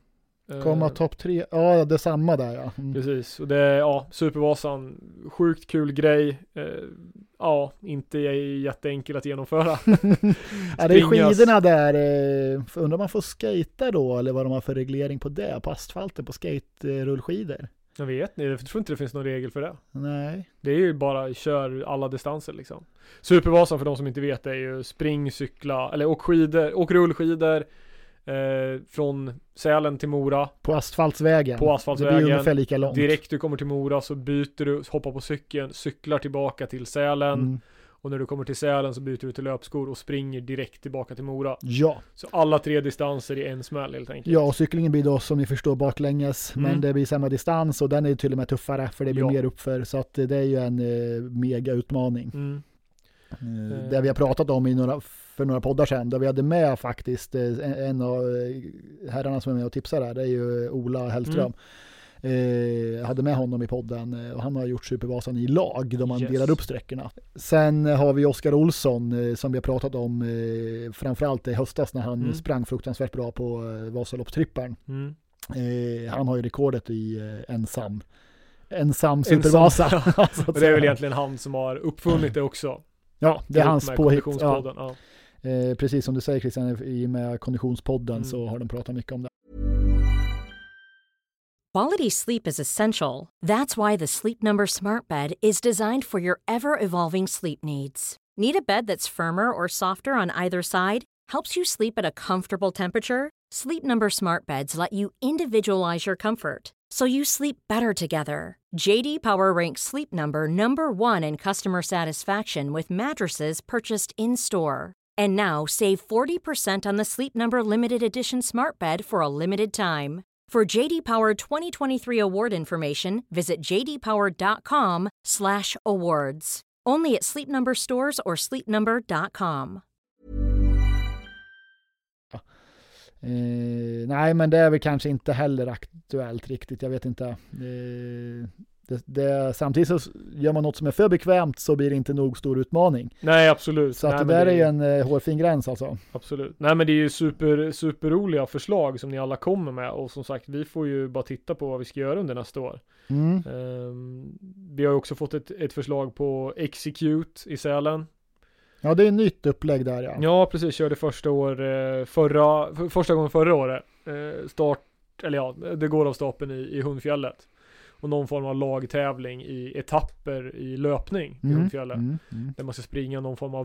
Komma topp 3. Ja, det är samma där, ja. Precis. Och det, Supervasan, sjukt kul grej. Inte jätteenkel att genomföra. Ja, det är skidorna där. Undrar om man får skata då, eller vad de har för reglering på det, på asfalten, på skate-rullskidor. Jag vet inte, jag tror inte det finns någon regel för det. Nej. Det är ju bara kör alla distanser liksom. Supervasan, för de som inte vet, är ju spring, cykla, eller åk rullskidor från Sälen till Mora. På asfaltsvägen. Det blir ungefär lika långt. Direkt du kommer till Mora så byter du, hoppar på cykeln, cyklar tillbaka till Sälen. Och när du kommer till Sälen så byter du till löpskor och springer direkt tillbaka till Mora. Ja. Så alla 3 distanser i en smäll helt enkelt. Ja, och cyklingen blir då som ni förstår baklänges. Men det blir samma distans och den är till och med tuffare för det blir mer uppför. Så att det är ju en mega utmaning. Det vi har pratat om för några poddar sedan. Där vi hade med faktiskt en av herrarna som är med och tipsar där. Det är ju Ola Hellström. Jag hade med honom i podden och han har gjort Supervasan i lag då man delar upp sträckorna. Sen har vi Oskar Olsson som vi har pratat om framförallt i höstas när han sprang fruktansvärt bra på Vasaloppstrippern. Han har ju rekordet i ensam Supervasa. Och det är väl egentligen han som har uppfunnit det också. Ja, det är hans påhitt. Ja. Precis som du säger Christian, i med Konditionspodden så har de pratat mycket om det. Quality sleep is essential. That's why the Sleep Number Smart Bed is designed for your ever-evolving sleep needs. Need a bed that's firmer or softer on either side? Helps you sleep at a comfortable temperature? Sleep Number Smart Beds let you individualize your comfort, so you sleep better together. JD Power ranks Sleep Number #1 in customer satisfaction with mattresses purchased in-store. And now save 40% on the Sleep Number Limited Edition Smart Bed for a limited time. For JD Power 2023 award information, visit jdpower.com/awards. Only at Sleep Number stores or sleepnumber.com. Nej, men det är väl kanske inte heller aktuellt riktigt. Jag vet inte. Samtidigt så gör man något som är för bekvämt så blir det inte nog stor utmaning. Nej, absolut. Så att det där är ju en hårfin gräns alltså. Absolut. Nej, men det är ju super roliga förslag som ni alla kommer med. Och som sagt, vi får ju bara titta på vad vi ska göra under nästa år. Vi har också fått ett förslag på Execute i Sälen. Ja, det är ett nytt upplägg där, ja. Ja, precis. Körde första gången förra året. Det går av stapeln i Hundfjället. Och någon form av lagtävling i etapper i löpning i Hundfjället. Där man ska springa någon form av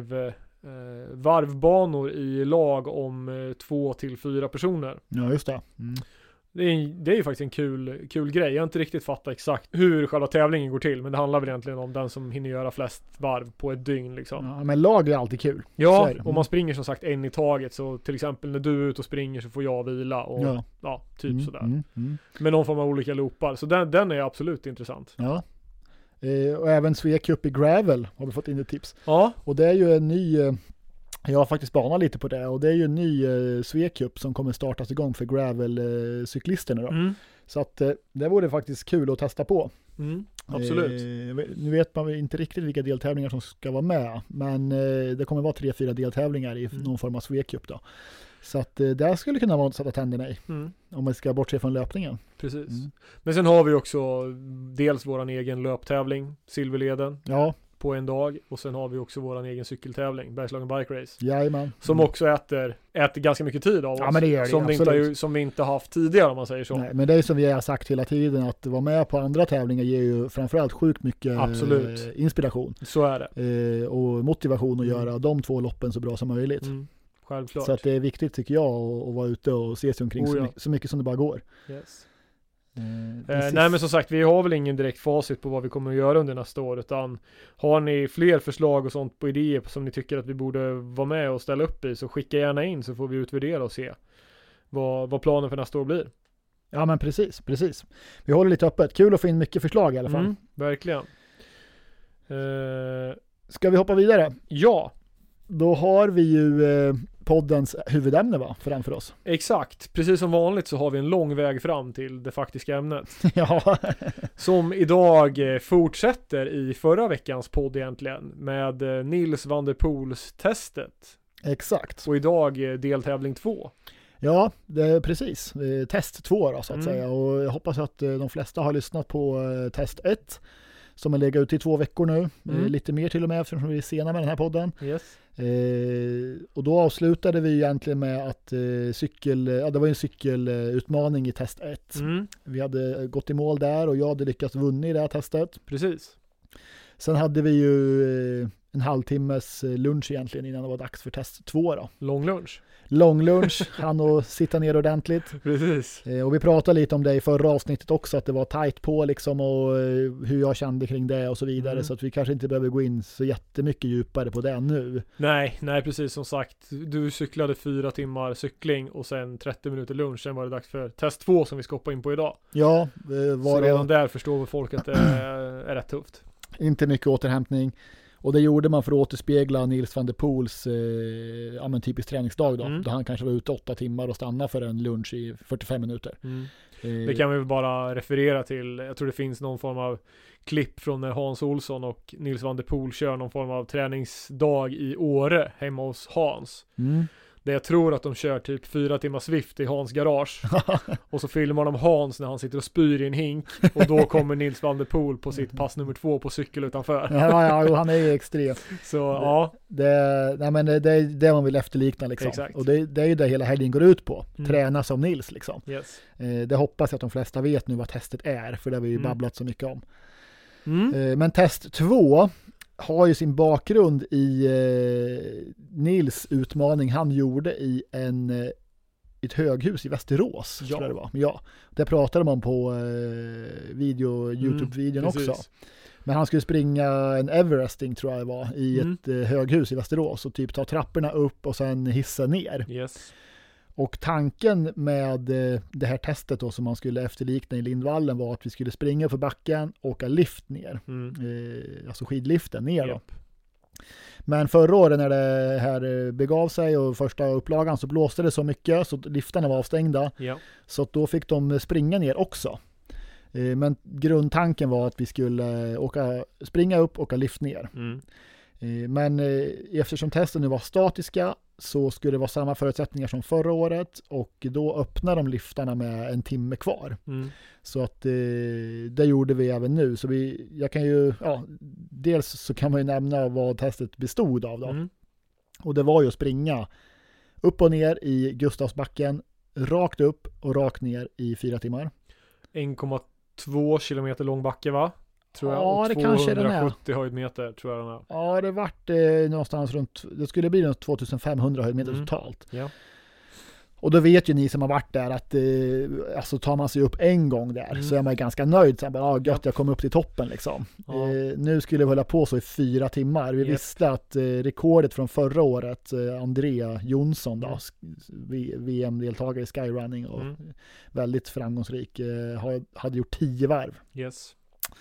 varvbanor i lag om 2 till 4 personer. Ja, just det. Det är ju faktiskt en kul grej. Jag har inte riktigt fattat exakt hur själva tävlingen går till, men det handlar väl egentligen om den som hinner göra flest varv på ett dygn liksom. Ja, men lag är alltid kul. Ja, och man springer som sagt en i taget, så till exempel när du är ute och springer så får jag vila och typ sådär. Med någon form av olika loopar. Så den är absolut intressant. Ja. Och även Svea Cup i gravel har vi fått in ett tips. Ja. Och det är ju en ny... Jag har faktiskt banat lite på det och det är ju en ny Svea Cup som kommer startas igång för gravel-cyklisterna då. Så att det vore faktiskt kul att testa på. Absolut. Nu vet man inte riktigt vilka deltävlingar som ska vara med, men det kommer vara 3-4 deltävlingar i någon form av Svea Cup då. Så att det skulle kunna vara att sätta tänderna i om man ska bortse från löpningen. Precis. Men sen har vi också dels våran egen löptävling, Silverleden. Ja. På en dag, och sen har vi också våran egen cykeltävling, Bergslagen Bike Race. Jajamän. Som också äter ganska mycket tid av oss. Ja, men det gör det, som vi inte har haft tidigare, om man säger så. Nej, men det är som vi har sagt hela tiden, att vara med på andra tävlingar ger ju framförallt sjukt mycket inspiration. Så är det. Och motivation att göra de 2 loppen så bra som möjligt. Självklart. Så att det är viktigt tycker jag att vara ute och se sig omkring så mycket som det bara går. Yes. Nej, men som sagt, vi har väl ingen direkt facit på vad vi kommer att göra under nästa år, utan har ni fler förslag och sånt på idéer som ni tycker att vi borde vara med och ställa upp i, så skicka gärna in, så får vi utvärdera och se vad planen för nästa år blir. Ja, men precis. Vi håller lite öppet. Kul att få in mycket förslag i alla fall. Verkligen. Ska vi hoppa vidare? Ja. Då har vi ju poddens huvudämne framför oss. Exakt. Precis som vanligt så har vi en lång väg fram till det faktiska ämnet. Ja. Som idag fortsätter i förra veckans podd egentligen med Nils van der Poels testet. Exakt. Och idag deltävling 2. Ja, det är precis. Test 2 då, så att säga. Och jag hoppas att de flesta har lyssnat på test 1 som har legat ute i 2 veckor nu. Lite mer till och med eftersom vi är sena med den här podden. Yes. Och då avslutade vi egentligen med att det var en cykelutmaning i test 1. Vi hade gått i mål där och jag hade lyckats vunna i det här testet. Precis. Sen hade vi ju en halvtimmes lunch egentligen innan det var dags för test 2 då. Lång lunch, han och sitta ner ordentligt. Precis. Och vi pratade lite om det i förra avsnittet också, att det var tajt på liksom och hur jag kände kring det och så vidare, så att vi kanske inte behöver gå in så jättemycket djupare på det nu. Nej, precis, som sagt, du cyklade 4 timmar cykling och sen 30 minuter lunch, sen var det dags för test 2 som vi ska hoppa in på idag. Ja, så redan där förstår folk att det är rätt tufft. Inte mycket återhämtning. Och det gjorde man för att återspegla Nils van der Poels typisk träningsdag då. Då han kanske var ute 8 timmar och stannade för en lunch i 45 minuter. Det kan vi väl bara referera till. Jag tror det finns någon form av klipp från när Hans Olsson och Nils van der Poel kör någon form av träningsdag i Åre hemma hos Hans. Där jag tror att de kör typ 4 timmar Swift i Hans garage. Och så filmar de Hans när han sitter och spyr i en hink. Och då kommer Nils van der Poel på sitt pass nummer 2 på cykel utanför. Ja, han är ju extrem. Så ja. Det är det man vill efterlikna liksom. Exakt. Och det är ju det hela helgen går ut på. Träna som Nils liksom. Yes. Det hoppas jag att de flesta vet nu vad testet är. För det har vi ju babblat så mycket om. Men test 2 har ju sin bakgrund i Nils utmaning han gjorde i ett höghus i Västerås. Ja. Tror jag det var. Ja, det pratade man på YouTube-videon också. Men han skulle springa en Everesting tror jag det var i ett höghus i Västerås och typ ta trapporna upp och sen hissa ner. Yes. Och tanken med det här testet då som man skulle efterlikna i Lindvallen var att vi skulle springa för backen och åka lift ner. Alltså skidliften ner då. Men förra året när det här begav sig och första upplagan så blåste det så mycket så liftarna var avstängda. Så att då fick de springa ner också. Men grundtanken var att vi skulle springa upp och åka lift ner. Men eftersom testen nu var statiska så skulle det vara samma förutsättningar som förra året och då öppnar de liftarna med en timme kvar. Så att det gjorde vi även nu. Så jag kan ju, dels så kan man ju nämna vad testet bestod av då. Och det var ju att springa upp och ner i Gustavsbacken, rakt upp och rakt ner i 4 timmar. 1,2 kilometer lång backe va? Tror jag. Ja, och det kanske den är. 270 höjdmeter tror jag den är. Ja, det vart någonstans runt, det skulle bli något 2500 höjdmeter totalt. Ja. Och då vet ju ni som har varit där att alltså tar man sig upp en gång där så är man ganska nöjd. Sen bara, gött, jag kom upp till toppen liksom. Nu skulle vi hålla på så i 4 timmar. Vi visste att rekordet från förra året, Andrea Jonsson då, VM-deltagare i skyrunning och väldigt framgångsrik, hade gjort 10 varv. Yes.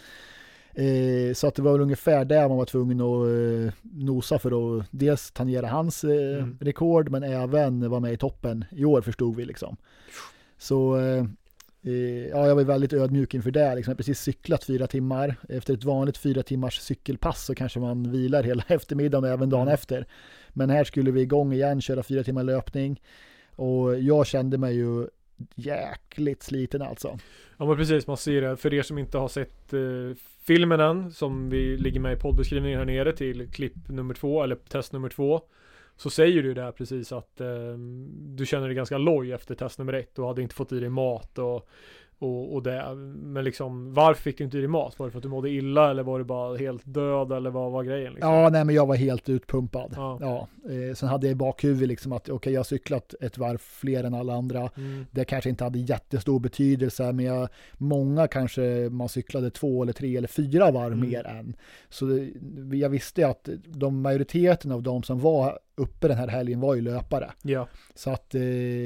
Så att det var väl ungefär där man var tvungen att nosa för att dels tangera hans rekord men även vara med i toppen i år förstod vi liksom. Så jag var väldigt ödmjuk inför det liksom. Jag har precis cyklat 4 timmar. Efter ett vanligt 4 timmars cykelpass så kanske man vilar hela eftermiddagen och även dagen efter. Men här skulle vi igång igen, köra 4 timmar löpning och jag kände mig ju jäkligt sliten alltså. Ja men precis, man ser det. För er som inte har sett filmen än, som vi ligger med i poddbeskrivningen här nere till klipp nummer 2 eller test nummer 2, så säger du där precis att du känner dig ganska loj efter test nummer 1 och hade inte fått i dig mat och det. Men liksom, varför fick du inte i dig mat? Var det för att du mådde illa eller var du bara helt död eller vad var grejen? Liksom? Ja, nej men jag var helt utpumpad. Ja. Sen hade jag i bakhuvudet liksom att jag har cyklat ett varv fler än alla andra. Det kanske inte hade jättestor betydelse men många kanske man cyklade 2 eller 3 eller 4 varv mer än. Så jag visste att majoriteten av de som var uppe den här helgen var ju löpare. Ja. Så att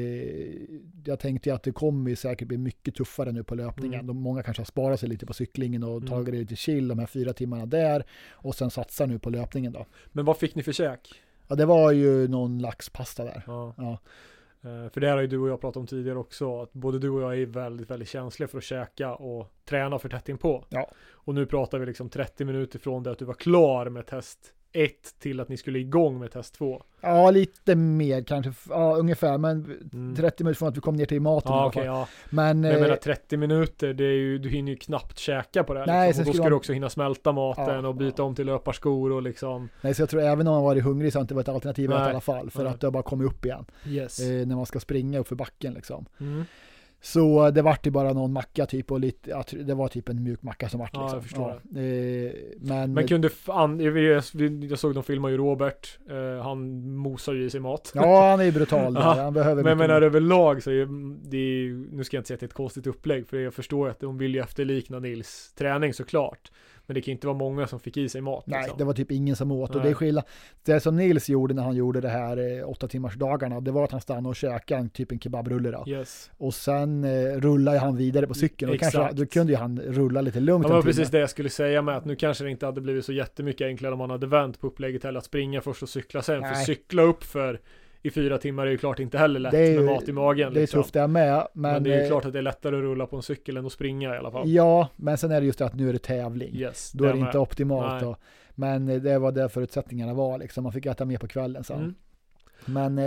jag tänkte att det kommer säkert bli mycket tuffare nu på löpningen. Många kanske har sparat sig lite på cyklingen och tagit det lite chill de här 4 timmarna där och sen satsar nu på löpningen då. Men vad fick ni för käk? Ja, det var ju någon laxpasta där. Ja. För det har ju du och jag pratat om tidigare också, att både du och jag är väldigt, väldigt känsliga för att käka och träna för tätt inpå. Ja. Och nu pratar vi liksom 30 minuter från det att du var klar med test 1 till att ni skulle igång med test 2? Ja, lite mer kanske. Ja, ungefär. Men 30 minuter från att vi kom ner till maten. Ja, okej, ja. Men jag menar 30 minuter, det är ju, du hinner ju knappt käka på det här. Nej, liksom. Och då ska du också hinna smälta maten och byta om till löparskor och liksom. Nej, så jag tror även om man varit hungrig så har det inte varit ett alternativ i alla fall. För att det har bara kommit upp igen. Yes. När man ska springa upp för backen liksom. Så det vart ju bara någon macka typ och lite, det var typ en mjuk macka som vart liksom. Ja, jag förstår det. Men kunde jag såg de filmar ju Robert, han mosar ju i sig mat. Ja, han är ju brutal där. Han behöver men menar överlag så är det, nu ska jag inte säga att det är ett konstigt upplägg, för jag förstår att de vill ju efterlikna Nils träning såklart. Men det kan inte vara många som fick i sig mat. Nej, liksom. Det var typ ingen som åt. Och det är skillnad. Det som Nils gjorde när han gjorde det här 8 timmars dagarna, det var att han stannade och käkade typ en kebabrulle då. Yes. Och sen rullade han vidare på cykeln. Och kanske, då kunde ju han rulla lite lugnt. Det var precis det jag skulle säga med att nu kanske det inte hade blivit så jättemycket enklare om man hade vänt på upplägget eller att springa först och cykla sen. Nej. För cykla upp i 4 timmar är ju klart inte heller lätt med mat i magen. Det är tufft det med. Men det är ju klart att det är lättare att rulla på en cykel än att springa i alla fall. Ja, men sen är det just det att nu är det tävling. Yes, då är det inte optimalt. Då. Men det var där förutsättningarna var. Liksom. Man fick äta mer på kvällen sen. Men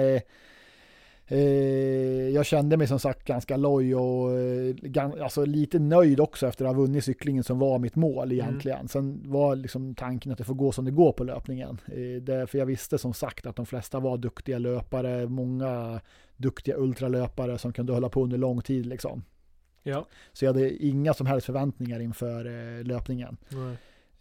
jag kände mig som sagt ganska loj och alltså lite nöjd också efter att ha vunnit cyklingen som var mitt mål egentligen. Sen var liksom tanken att det får gå som det går på löpningen. För jag visste som sagt att de flesta var duktiga löpare, många duktiga ultralöpare som kunde hålla på under lång tid liksom. Ja. Så jag hade inga som helst förväntningar inför löpningen. Nej.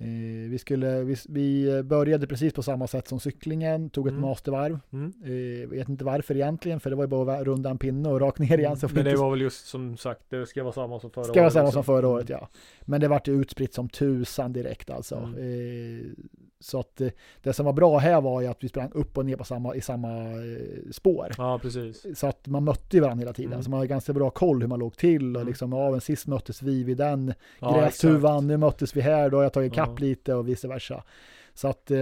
Vi började precis på samma sätt som cyklingen, tog ett mastervarv. Vet inte varför egentligen, för det var ju bara att runda en pinne och rakt ner igen. Så men det var väl just som sagt, det ska vara samma som förra året. Ska vara samma som förra året, ja. Men det vart ju utspritt som tusan direkt alltså. Så att det som var bra här var ju att vi sprang upp och ner på i samma spår. Ja, precis. Så att man mötte ju varandra hela tiden. Så man hade ganska bra koll hur man låg till. Och liksom, en sist möttes vi vid den grästuvan. Nu möttes vi här. Då har jag tagit kapp lite och vice versa. Så att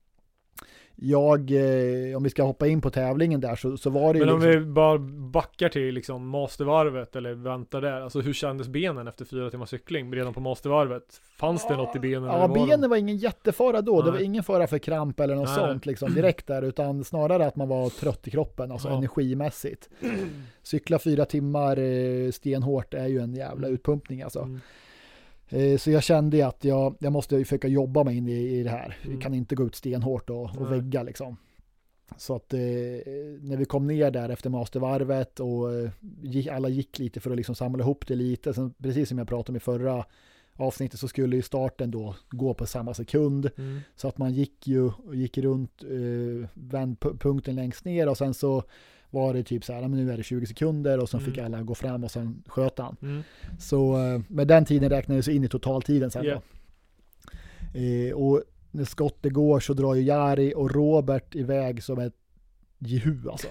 om vi ska hoppa in på tävlingen där så var det men ju om liksom, vi bara backar till liksom mastervarvet eller väntar där, alltså hur kändes benen efter 4 timmars cykling redan på mastervarvet? Fanns det något i benen? Ja, benen var ingen jättefara då. Det var ingen fara för kramp eller något sånt liksom direkt där, utan snarare att man var trött i kroppen, alltså energimässigt. Cykla 4 timmar stenhårt är ju en jävla utpumpning alltså. Så jag kände att jag måste försöka jobba mig in i det här. Vi kan inte gå ut stenhårt och vägga liksom. Så att när vi kom ner där efter mastervarvet och alla gick lite för att liksom samla ihop det lite. Sen, precis som jag pratade om i förra avsnittet, så skulle ju starten då gå på samma sekund. Så att man gick runt vändpunkten längst ner och sen så var det typ så här, men nu är det 20 sekunder och så fick alla gå fram och sen sköt han. Så med den tiden räknades in i totaltiden sen då. Och när skottet går så drar ju Jari och Robert iväg som ett jehu alltså.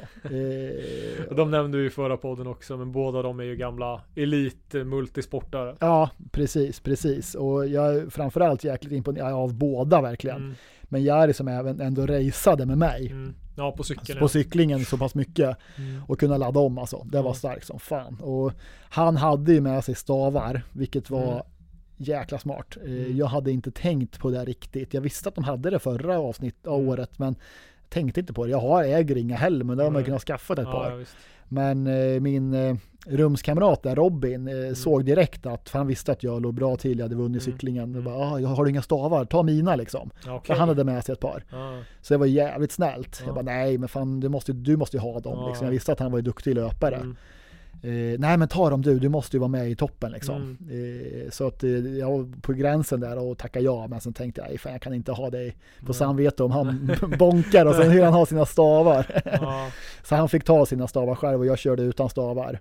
De nämnde vi i förra podden också, men båda de är ju gamla elit-multisportare. Ja, precis. Och jag är framförallt jäkligt imponerad av båda verkligen. Men Jari som även ändå raceade med mig. Ja, på cykeln. På cyklingen så pass mycket. Och kunna ladda om alltså. Det var starkt som fan. Och han hade ju med sig stavar, vilket var jäkla smart. Jag hade inte tänkt på det riktigt. Jag visste att de hade det förra året, men tänkte inte på det. Jag äger inga heller, men då har man kunnat skaffa ett par. Ja, men min rumskamrat där, Robin, såg direkt att han visste att jag låg bra till. Jag hade vunnit cyklingen. Bara, jag har inga stavar, ta mina liksom. Okay. För han hade med sig ett par. Så det var jävligt snällt. Jag bara, nej men fan, du måste ju ha dem. Liksom. Jag visste att han var en duktig löpare. Nej men ta dem du måste ju vara med i toppen liksom. Så att jag var på gränsen där och tacka ja, men sen tänkte jag, fan, jag kan inte ha dig på samvete om han bonkar och sen hur han har sina stavar. Så han fick ta sina stavar själv och jag körde utan stavar.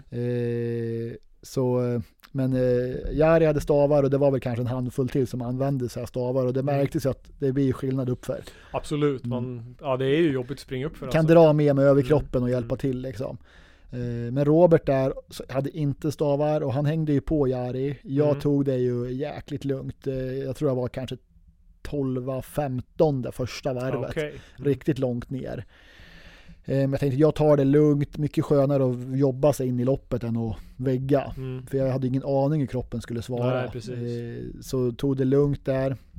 Men Jari hade stavar och det var väl kanske en handfull till som använde sig av stavar och det märktes att det blir skillnad uppför. Absolut, det är ju jobbigt att springa upp för. Kan dra med över kroppen och hjälpa till liksom. Men Robert där hade inte stavar och han hängde ju på Jari. Jag tog det ju jäkligt lugnt. Jag tror jag var kanske 12-15 det första varvet. Okay. Riktigt långt ner. Men jag tänkte jag tar det lugnt. Mycket skönare att jobba sig in i loppet än att vägga. För jag hade ingen aning hur kroppen skulle svara. Nej, så tog det lugnt där.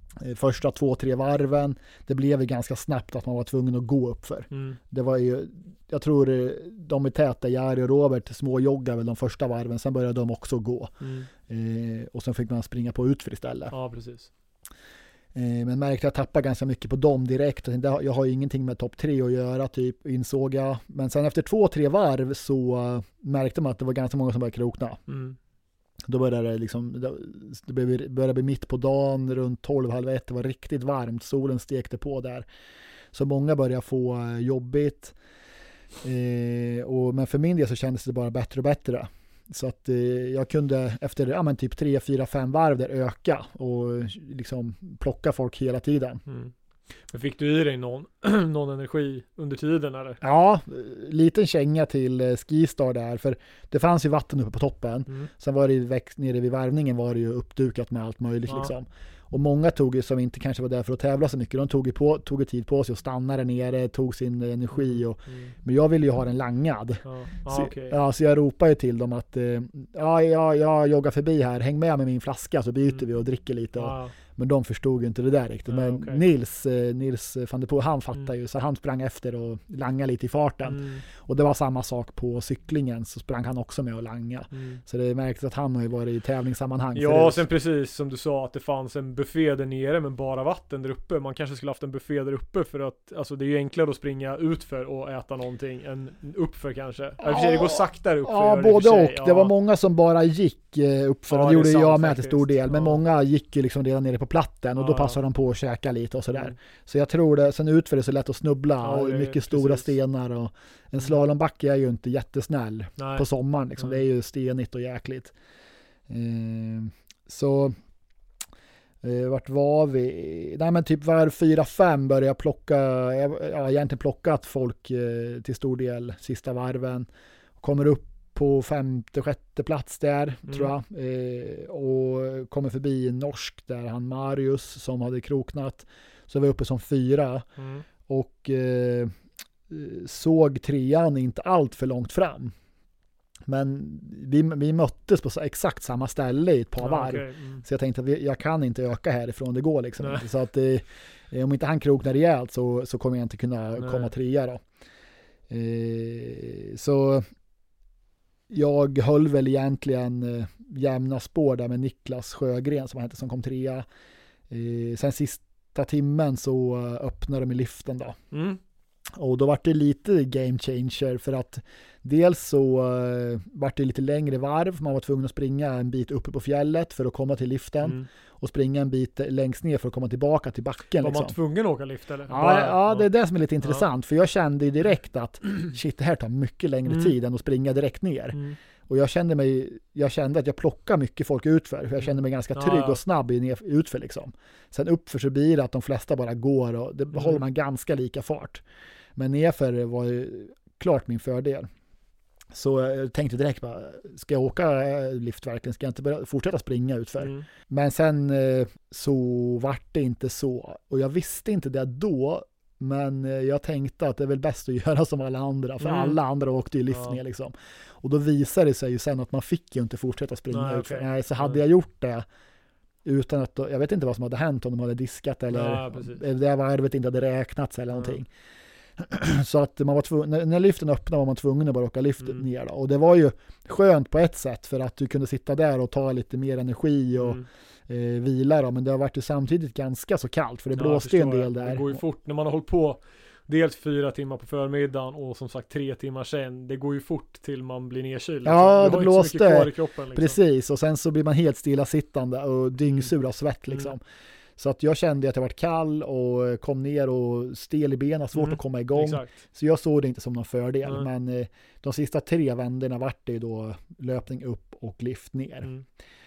första 2-3 varven, det blev ju ganska snabbt att man var tvungen att gå upp för. Det var ju, jag tror de är täta, Jari och Robert småjoggar väl de första varven, sen började de också gå. Och sen fick man springa på utför istället. Ja, precis. Men märkte att jag tappade ganska mycket på dem direkt. Jag har ju ingenting med topp 3 att göra, typ, insåg jag. Men sen efter 2-3 varv så märkte man att det var ganska många som började krokna. Då började det liksom, det började bli mitt på dagen, runt 12:30. Det var riktigt varmt, solen stekte på där. Så många började få jobbigt. Men för min del så kändes det bara bättre och bättre. Så att jag kunde efter typ 3, 4, 5 varv där öka och liksom plocka folk hela tiden. Men fick du i dig någon energi under tiden eller? Ja, liten känga till Skistar där, för det fanns ju vatten uppe på toppen. Sen var det nere vid värvningen var det ju uppdukat med allt möjligt liksom. Och många tog ju, som inte kanske var där för att tävla så mycket, de tog tid på sig och stannade nere, tog sin energi. Men jag ville ju ha den langad. Så jag ropade ju till dem att jag joggar förbi här, häng med min flaska så byter vi och dricker lite. Men de förstod ju inte det där riktigt. Men Nils van der Poel, han fattade ju, så han sprang efter och langade lite i farten. Och det var samma sak på cyklingen, så sprang han också med och langa. Så det märktes att han har ju varit i tävlingssammanhang. Ja, och sen precis som du sa att det fanns en buffé där nere men bara vatten där uppe. Man kanske skulle haft en buffé där uppe för att alltså det är ju enklare att springa utför och äta någonting än uppför kanske. Det går saktare uppför. Ja, både och. Ja. Det var många som bara gick uppför. Det gjorde jag med till stor del. Men många gick ju liksom redan nere på platten och då passade de på att käka lite och sådär. Så jag tror det, sen utför det så lätt att snubbla. Mycket stora stenar och en slalombacke är ju inte jättesnäll på sommaren. Liksom. Det är ju stenigt och jäkligt. Så vart var vi? Nej, men typ var 4-5 började jag plocka, egentligen plockat folk till stor del sista varven. Kommer upp på 5:e-6:e plats där tror jag. Och kommer förbi en norsk där, han Marius som hade kroknat. Så var jag uppe som 4 och såg 3:an inte allt för långt fram. Men vi möttes på exakt samma ställe i ett par varv. Så jag tänkte att jag kan inte öka härifrån, det går liksom inte. Så att om inte han kroknar rejält så kommer jag inte kunna komma 3:a då. Så jag höll väl egentligen jämna spår där med Niklas Sjögren som han hette, som kom 3:a. Sen sista timmen så öppnade de i liften då. Och då var det lite game changer, för att dels så var det lite längre varv. Man var tvungen att springa en bit uppe på fjället för att komma till liften och springa en bit längst ner för att komma tillbaka till backen. Var man tvungen att åka lift eller? Ja, det är det som är lite intressant, för jag kände ju direkt att shit, det här tar mycket längre tid än att springa direkt ner. Och jag kände att jag plockar mycket folk utför. För jag kände mig ganska trygg och snabb utför liksom. Sen uppför så blir det att de flesta bara går och det håller man ganska lika fart. Men nerför var ju klart min fördel. Så jag tänkte direkt bara, ska jag åka lift verkligen? Ska jag inte fortsätta springa utför? Men sen så vart det inte så. Och jag visste inte det då. Men jag tänkte att det är väl bäst att göra som alla andra. För alla andra åkte ju lift ner liksom. Och då visade det sig ju sen att man fick ju inte fortsätta springa utför. Nej, så hade jag gjort det utan att, jag vet inte vad som hade hänt om de hade diskat eller det varvet inte hade räknats eller någonting. Så att man var tvungen, när liften öppnade var man tvungen att bara åka liften ner då. Och det var ju skönt på ett sätt, för att du kunde sitta där och ta lite mer energi och vila då. Men det har varit ju samtidigt ganska så kallt, för det blåste en del där. Det går ju fort när man har hållit på dels 4 timmar på förmiddagen och som sagt 3 timmar sen. Det går ju fort till man blir nedkyld. Ja, det blåste. Kvar i kroppen, liksom. Precis, och sen så blir man helt stilla sittande och dyngsur av svett liksom. Så att jag kände att jag var kall och kom ner och stel i benen, svårt att komma igång. Exakt. Så jag såg det inte som någon fördel. Men de sista 3 vänderna var det ju då löpning upp och lift ner.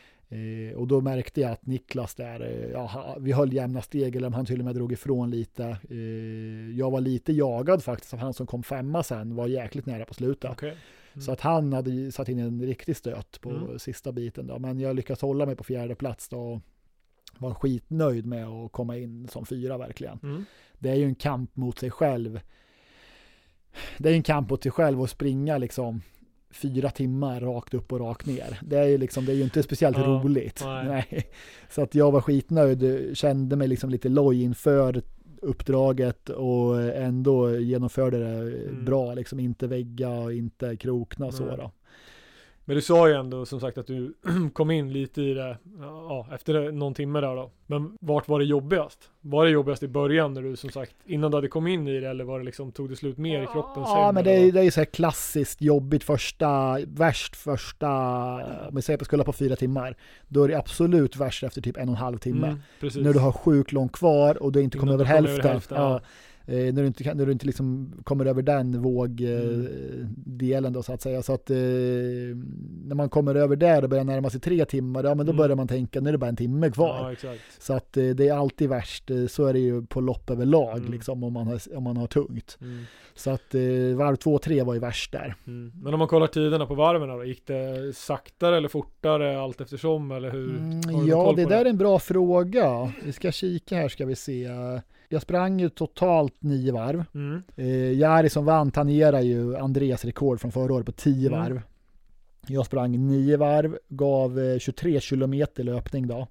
Och då märkte jag att Niklas där, vi höll jämna steg, eller han till och med drog ifrån lite. Jag var lite jagad faktiskt av han som kom 5:a sen, var jäkligt nära på slutet. Okay. Så att han hade satt in en riktig stöt på sista biten då. Men jag lyckades hålla mig på 4:e plats då och var skitnöjd med att komma in som 4 verkligen. Det är ju en kamp mot sig själv. Det är en kamp mot sig själv att springa liksom 4 timmar rakt upp och rakt ner. Det är ju liksom, det är ju inte speciellt roligt. Nej. Så att jag var skitnöjd, kände mig liksom lite loj inför uppdraget och ändå genomförde det bra, liksom inte vägga och inte krokna och så då. Men du sa ju ändå som sagt att du kom in lite i det efter någon timme där då. Men vart var det jobbigast? Var det jobbigast i början när du som sagt innan du hade kommit in i det, eller var det liksom, tog det slut mer i kroppen sen? Ja, men det är ju så här klassiskt jobbigt värst första om vi säger på skulle på 4 timmar. Då är det absolut värst efter typ 1,5 timme. När du har sjukt långt kvar och du inte kommer över hälften. Ja. När du inte liksom kommer över den vågdelen då så att säga. Så att när man kommer över där och börjar närma sig 3 timmar, men då börjar man tänka, nu är det bara 1 timme kvar. Ja, exakt. Så att det är alltid värst. Så är det ju på lopp överlag liksom, om man har tungt. Så att varv 2 och 3 var ju värst där. Men om man kollar tiderna på varven då, gick det saktare eller fortare allt eftersom, eller hur? Ja, det där är en bra fråga. Vi ska kika här, ska vi se. Jag sprang ju totalt 9 varv. Jari som vann tangerar ju Andreas rekord från förra året på 10 varv. Jag sprang 9 varv, gav 23 kilometer löpning då.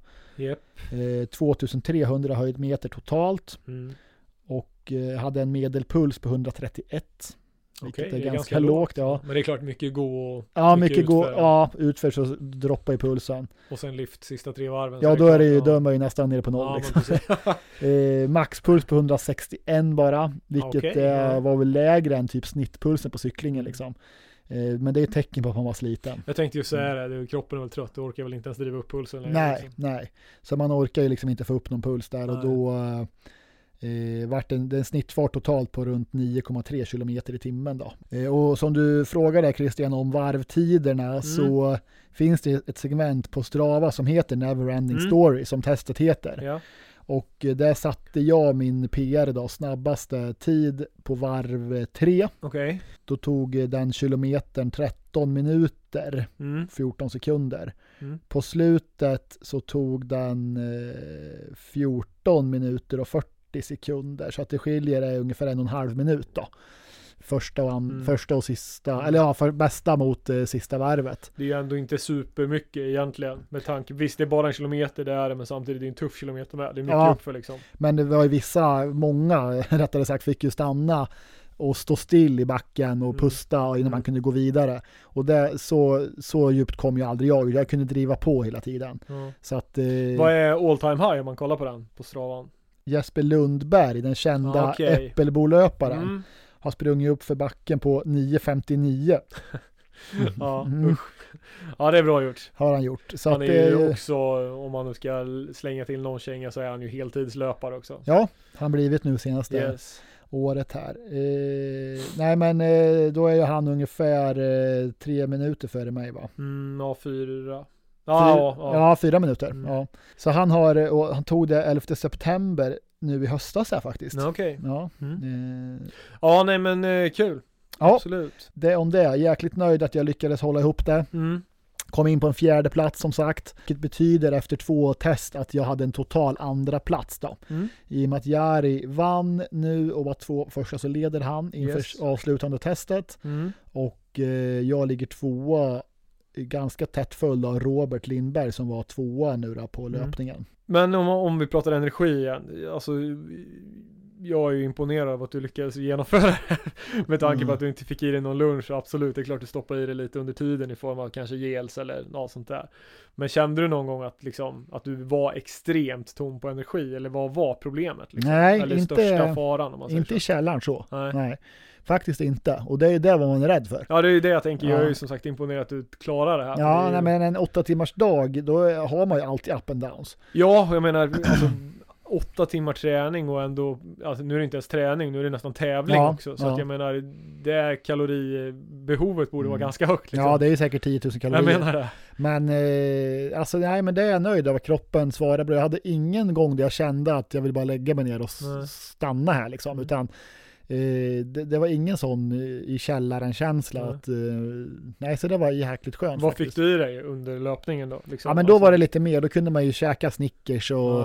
2300 höjdmeter totalt. Och hade en medelpuls på 131. Vilket är ganska lågt. Ja. Men det är klart mycket gå och mycket gå. Ja, utför så droppar i pulsen. Och sen lyft sista 3 varven. Ja, då är det ju dömer ju nästan nere på 0. Liksom. Maxpuls på 161 bara. Vilket var väl lägre än typ snittpulsen på cyklingen liksom. Men det är ett tecken på att man var sliten. Jag tänkte ju säga det, kroppen är väl trött. Du orkar väl inte ens driva upp pulsen längre, Nej, liksom. nej. Så man orkar ju liksom inte få upp någon puls där. Och då vart en snittfart totalt på runt 9,3 kilometer i timmen då. Och som du frågade Christian om varvtiderna, så finns det ett segment på Strava som heter Neverending Story, som testet heter. Ja. Och där satte jag min PR då, snabbaste tid på varv 3. Okay. Då tog den kilometern 13 minuter, 14 sekunder. På slutet så tog den 14 minuter och 40 sekunder, så att det skiljer är ungefär 1,5 minut då. Första och sista, eller för bästa mot sista varvet. Det är ju ändå inte supermycket egentligen, med tanke, visst det är bara en kilometer där, men samtidigt är det en tuff kilometer med. Det är mycket uppför liksom. Men det var ju många rättare sagt fick ju stanna och stå still i backen och pusta innan man kunde gå vidare. Och det, så djupt kom ju aldrig jag. Jag kunde driva på hela tiden. Så att, vad är all time high om man kollar på den på Stravan? Jesper Lundberg, den kända Äppelbolöparen, har sprungit upp för backen på 9.59. Ja, det är bra gjort. Har han gjort. Så han är ju också, om man nu ska slänga till någon känga, så är han ju heltidslöpare också. Ja, han blivit nu senaste året här. Nej, men då är ju han ungefär 3 minuter före mig, va? 4. Ja, 4 minuter. Ja. Så han tog det 11 september nu i höstas här faktiskt. Okej. Ja. Ja, nej men kul. Ja, absolut. Det om det. Jäkligt nöjd att jag lyckades hålla ihop det. Kom in på en 4:e plats som sagt. Vilket betyder efter 2 test att jag hade en total 2:a plats då. I och med att Jari vann nu och var 2 första, så leder han inför avslutande testet. Och jag ligger 2 ganska tätt följd av Robert Lindberg som var 2 nu då på löpningen. Men om vi pratar energi igen, alltså jag är ju imponerad av att du lyckades genomföra det med tanke på att du inte fick i dig någon lunch. Absolut, det är klart du stoppar i dig lite under tiden i form av kanske gels eller något sånt där. Men kände du någon gång att du var extremt tom på energi, eller vad var problemet? Liksom? Nej, eller inte, största faran om man säger inte så. I källaren så. Nej. Faktiskt inte. Och det är det vad man är rädd för. Ja, det är ju det jag tänker. Jag är ju som sagt imponerad att du klarar det här. Ja, nej, men en 8 timmars dag, då har man ju alltid up and downs. Ja, jag menar alltså 8 timmar träning och ändå, alltså nu är det inte ens träning, nu är det nästan tävling också. Så att jag menar, det kaloribehovet borde vara ganska högt. Liksom. Ja, det är säkert 10 000 kalorier. Jag menar det. Men alltså nej, men det är jag nöjd av. Kroppen svarar bra. Jag hade ingen gång där jag kände att jag vill bara lägga mig ner och stanna här liksom, utan det var ingen sån i källaren känsla att nej, så det var jäkligt skönt. Vad fick du i dig under löpningen då? Liksom? Ja, men då var det lite mer, då kunde man ju käka Snickers och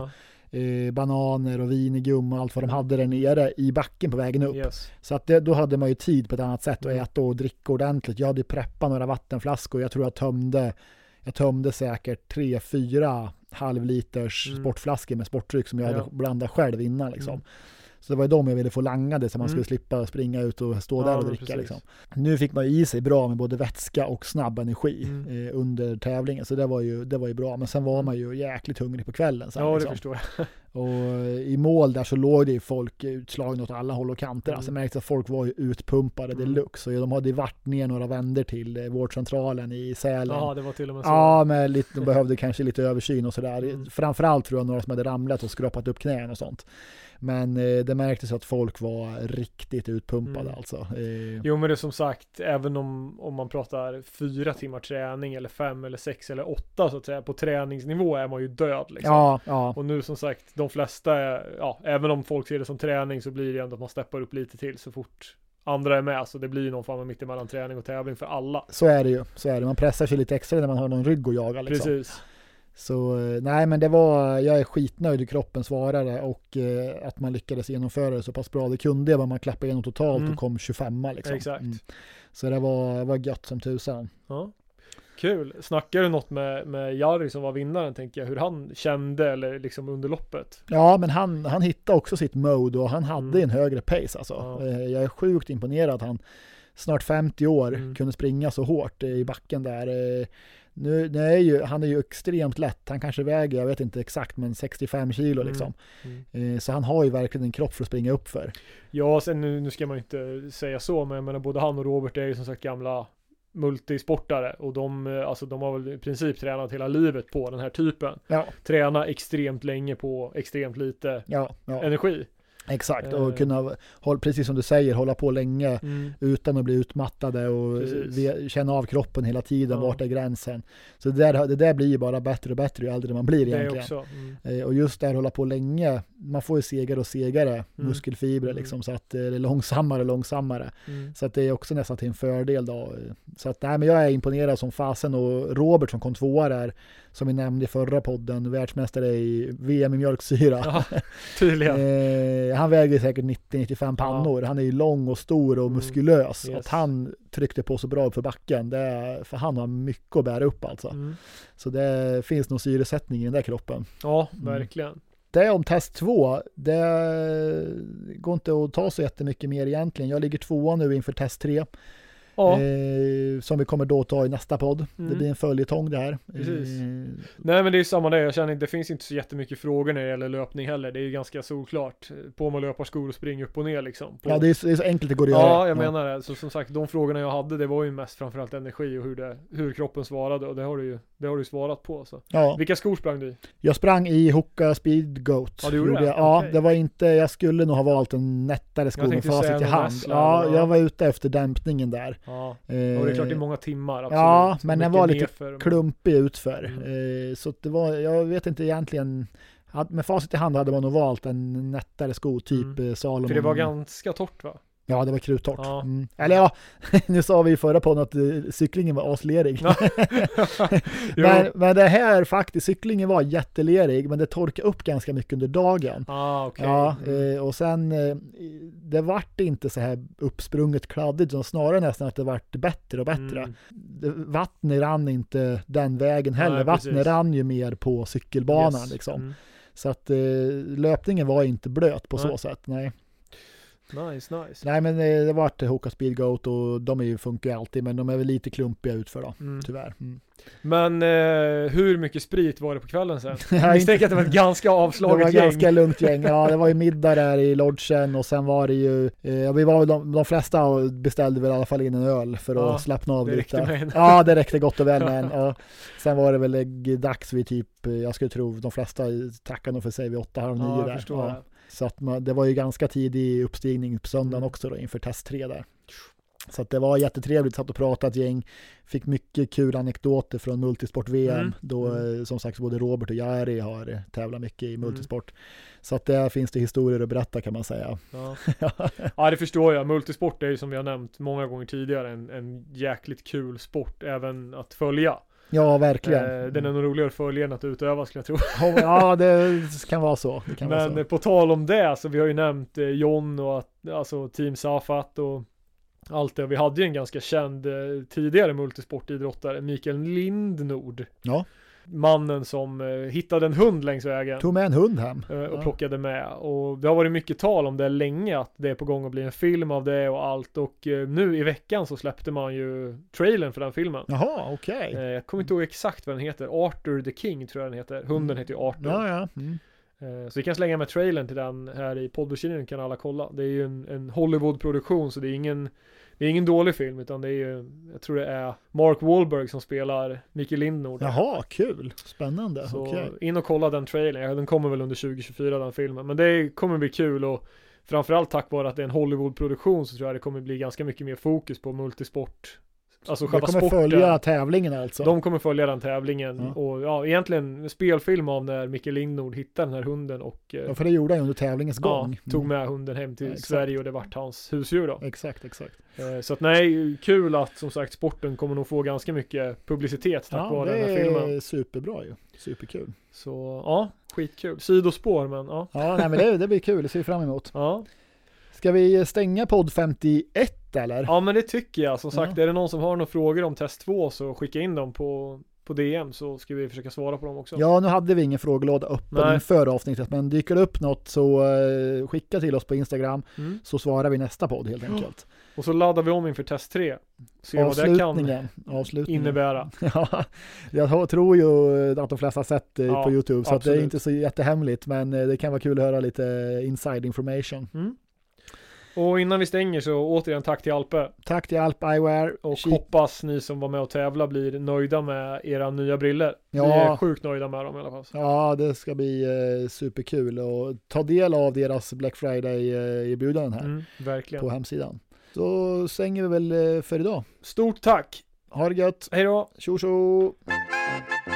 bananer och vinegum och allt vad de hade där nere i backen på vägen upp. Yes. Så att då hade man ju tid på ett annat sätt att äta och dricka ordentligt. Jag hade preppat några vattenflaskor. Jag tror jag tömde säkert 3-4 halvliters sportflaskor med sportdryck som jag hade blandat själv innan liksom. Så det var ju de jag ville få langade så man skulle slippa springa ut och stå där och dricka liksom. Nu fick man i sig bra med både vätska och snabb energi under tävlingen, så det var ju bra. Men sen var man ju jäkligt hungrig på kvällen sen, ja, liksom. Det förstår jag. Och i mål där så låg det ju folk utslagna åt alla håll och kanter. Alltså märkte att folk var ju utpumpade deluxe. Och de hade varit ner några vänder till vårdcentralen i Sälen. Ja, det var till och med så. Ja, men de behövde kanske lite översyn och sådär. Framförallt tror jag några som hade ramlat och skrapat upp knän och sånt. Men det märktes att folk var riktigt utpumpade alltså. Jo, men det är som sagt, även om man pratar 4 timmar träning eller 5 eller 6 eller 8 så att säga, på träningsnivå är man ju död liksom. Ja. Och nu som sagt, de flesta även om folk ser det som träning så blir det ändå att man steppar upp lite till så fort andra är med, så det blir ju någon form av mittemellan träning och tävling för alla. Så är det ju. Man pressar sig lite extra när man har någon rygg att jaga liksom. Precis. Så nej, men jag är skitnöjd hur kroppen svarade och att man lyckades genomföra det så pass bra. Det kunde jag, man klappade igenom totalt och kom 25 liksom. Exakt. Så det var gött som tusan. Ja. Kul. Snackar du något med Jari som var vinnaren, tänker jag, hur han kände eller liksom under loppet? Ja, men han hittade också sitt mode och han hade en högre pace alltså. Ja. Jag är sjukt imponerad att han snart 50 år kunde springa så hårt i backen där. Han är ju extremt lätt. Han kanske väger, jag vet inte exakt, men 65 kilo liksom. Så han har ju verkligen en kropp för att springa upp för. Ja, sen nu ska man inte säga så, men jag menar, både han och Robert är ju som sagt gamla multisportare och de har väl i princip tränat hela livet på den här typen. Ja. Träna extremt länge på extremt lite energi. Exakt, och kunna, precis som du säger, hålla på länge utan att bli utmattade och känna av kroppen hela tiden, vart är gränsen. Så det där blir ju bara bättre och bättre ju äldre man blir egentligen. Också. Och just där hålla på länge, man får ju segare och segare muskelfibrer liksom, så att det är långsammare. Så att det är också nästan till en fördel då. Så att nej, men jag är imponerad som fasen, och Robert som kom tvåa där, som vi nämnde i förra podden, världsmästare i VM i mjölksyra. Ja, tydligen. Han väger säkert 90-95 pannor. Han är ju lång och stor och muskulös. Yes. Att han tryckte på så bra för backen, för han har mycket att bära upp alltså. Så det finns nog syresättning i den där kroppen. Ja, verkligen. Det är om test 2. Det går inte att ta så jättemycket mer egentligen. Jag ligger 2 nu inför test 3. Ja. Som vi kommer då ta i nästa podd. Det blir en följetong det här. Nej, men det är samma där. Jag känner att det finns inte så jättemycket frågor när det gäller löpning heller. Det är ju ganska solklart. På med löparskor och spring upp och ner liksom. Ja, det är så enkelt det går att göra. Ja, jag menar det. Så som sagt, de frågorna jag hade, det var ju mest framförallt energi och hur kroppen svarade, och det har du svarat på så. Ja. Vilka skor sprang du? Jag sprang i Hoka Speed Goat. Ja, du gjorde det? Ja, okay. Det var inte, jag skulle nog ha valt en nättare sko med facit i hand. Ja, jag var ute efter dämpningen där. Ja, och det är klart det är många timmar. Absolut. Ja, men den var lite klumpig utför. Så det var, jag vet inte egentligen, med facit i hand hade man nog valt en nättare sko, typ Salomon. För det var ganska torrt, va? Ja, det var kruttorrt. Ja. Eller ja, nu sa vi i förra podden att cyklingen var aslerig. Ja. men det här faktiskt, cyklingen var jättelerig, men det torkade upp ganska mycket under dagen. Okay. Ja, och sen det vart inte så här uppsprunget kladdigt, utan snarare nästan att det vart bättre och bättre. Vattnet rann inte den vägen heller. Nej, vattnet rann ju mer på cykelbanan liksom. Så att löpningen var inte blöt på så sätt, nej. Nice. Nej, men det var ett Hoka Speed Goat, och de funkar ju alltid, men de är väl lite klumpiga utför då, tyvärr. Men hur mycket sprit var det på kvällen sen? Jag misstänker att det var ett ganska avslaget gäng. Det var ganska lugnt gäng. Ja, det var ju middag där i lodgen, och sen var det ju vi var de flesta beställde väl i alla fall in en öl för att slappna av lite. Ja, det räckte gott och väl med en. Ja. Sen var det väl dags vid typ, jag skulle tro de flesta tackade nog för sig vid 8:30 där. Ja. Så att det var ju ganska tidig uppstigning på söndagen också då, inför test 3 där. Så att det var jättetrevligt, satt och pratat gäng. Fick mycket kul anekdoter från multisport-VM. Då som sagt både Robert och Jari har tävlat mycket i multisport. Så att där finns det historier att berätta, kan man säga. Ja, det förstår jag. Multisport är ju, som vi har nämnt många gånger tidigare, en jäkligt kul sport även att följa. Ja, verkligen. Den är nog roligare att följa än att utöva, skulle jag tro. Ja, det kan vara så. Det kan vara Men så. på tal om det, så vi har ju nämnt John och alltså Team Safat och allt det. Vi hade ju en ganska känd tidigare multisportidrottare, Mikael Lindnord. Ja. Mannen som hittade en hund längs vägen. Tog med en hund hem. Och plockade med. Och det har varit mycket tal om det länge, att det är på gång att bli en film av det och allt. Och nu i veckan så släppte man ju trailern för den filmen. Jaha, okej. Jag kommer inte ihåg exakt vad den heter. Arthur the King tror jag den heter. Hunden heter ju Arthur. Ja. Så vi kan slänga med trailern till den här i poddbeskrivningen, kan alla kolla. Det är ju en Hollywood-produktion, så det är ingen dålig film, utan det är ju, jag tror det är Mark Wahlberg som spelar Mikael Lindnord. Jaha, kul. Spännande. Så in och kolla den trailern. Den kommer väl under 2024, den filmen. Men det kommer bli kul, och framförallt tack vare att det är en Hollywood-produktion så tror jag det kommer bli ganska mycket mer fokus på multisport. Alltså själva sporten. De kommer följa tävlingen alltså. De kommer följa den tävlingen. Ja. Och egentligen spelfilm av när Mikael Lindnord hittade den här hunden. Och, ja, för det gjorde han under tävlingens gång. Tog med hunden hem till Sverige, och det vart hans husdjur då. Exakt. Så att nej, kul att som sagt sporten kommer nog få ganska mycket publicitet tack vare den här filmen. Det är superbra ju. Superkul. Så ja, skitkul. Sidospår, men ja. Ja, nej, men det blir kul. Det ser vi fram emot. Ja. Ska vi stänga podd 51 eller? Ja, men det tycker jag. Som sagt, är det någon som har några frågor om test 2 så skicka in dem på DM, så ska vi försöka svara på dem också. Ja, nu hade vi ingen frågelåda öppen inför avsnittet, men dyker det upp något så skicka till oss på Instagram, så svarar vi nästa podd helt enkelt. Och så laddar vi om inför test 3. Se vad det kan innebära. Ja, jag tror ju att de flesta har sett det på YouTube, så att det är inte så jättehemligt, men det kan vara kul att höra lite inside information. Och innan vi stänger så återigen tack till Alpe. Tack till Alpe Eyewear. Och hoppas ni som var med och tävla blir nöjda med era nya briller. Ja. Vi är sjukt nöjda med dem i alla fall. Ja, det ska bli superkul och ta del av deras Black Friday-erbjudanden här. Verkligen. På hemsidan. Så stänger vi väl för idag. Stort tack. Ha det gött. Hej då. Tjo tjo.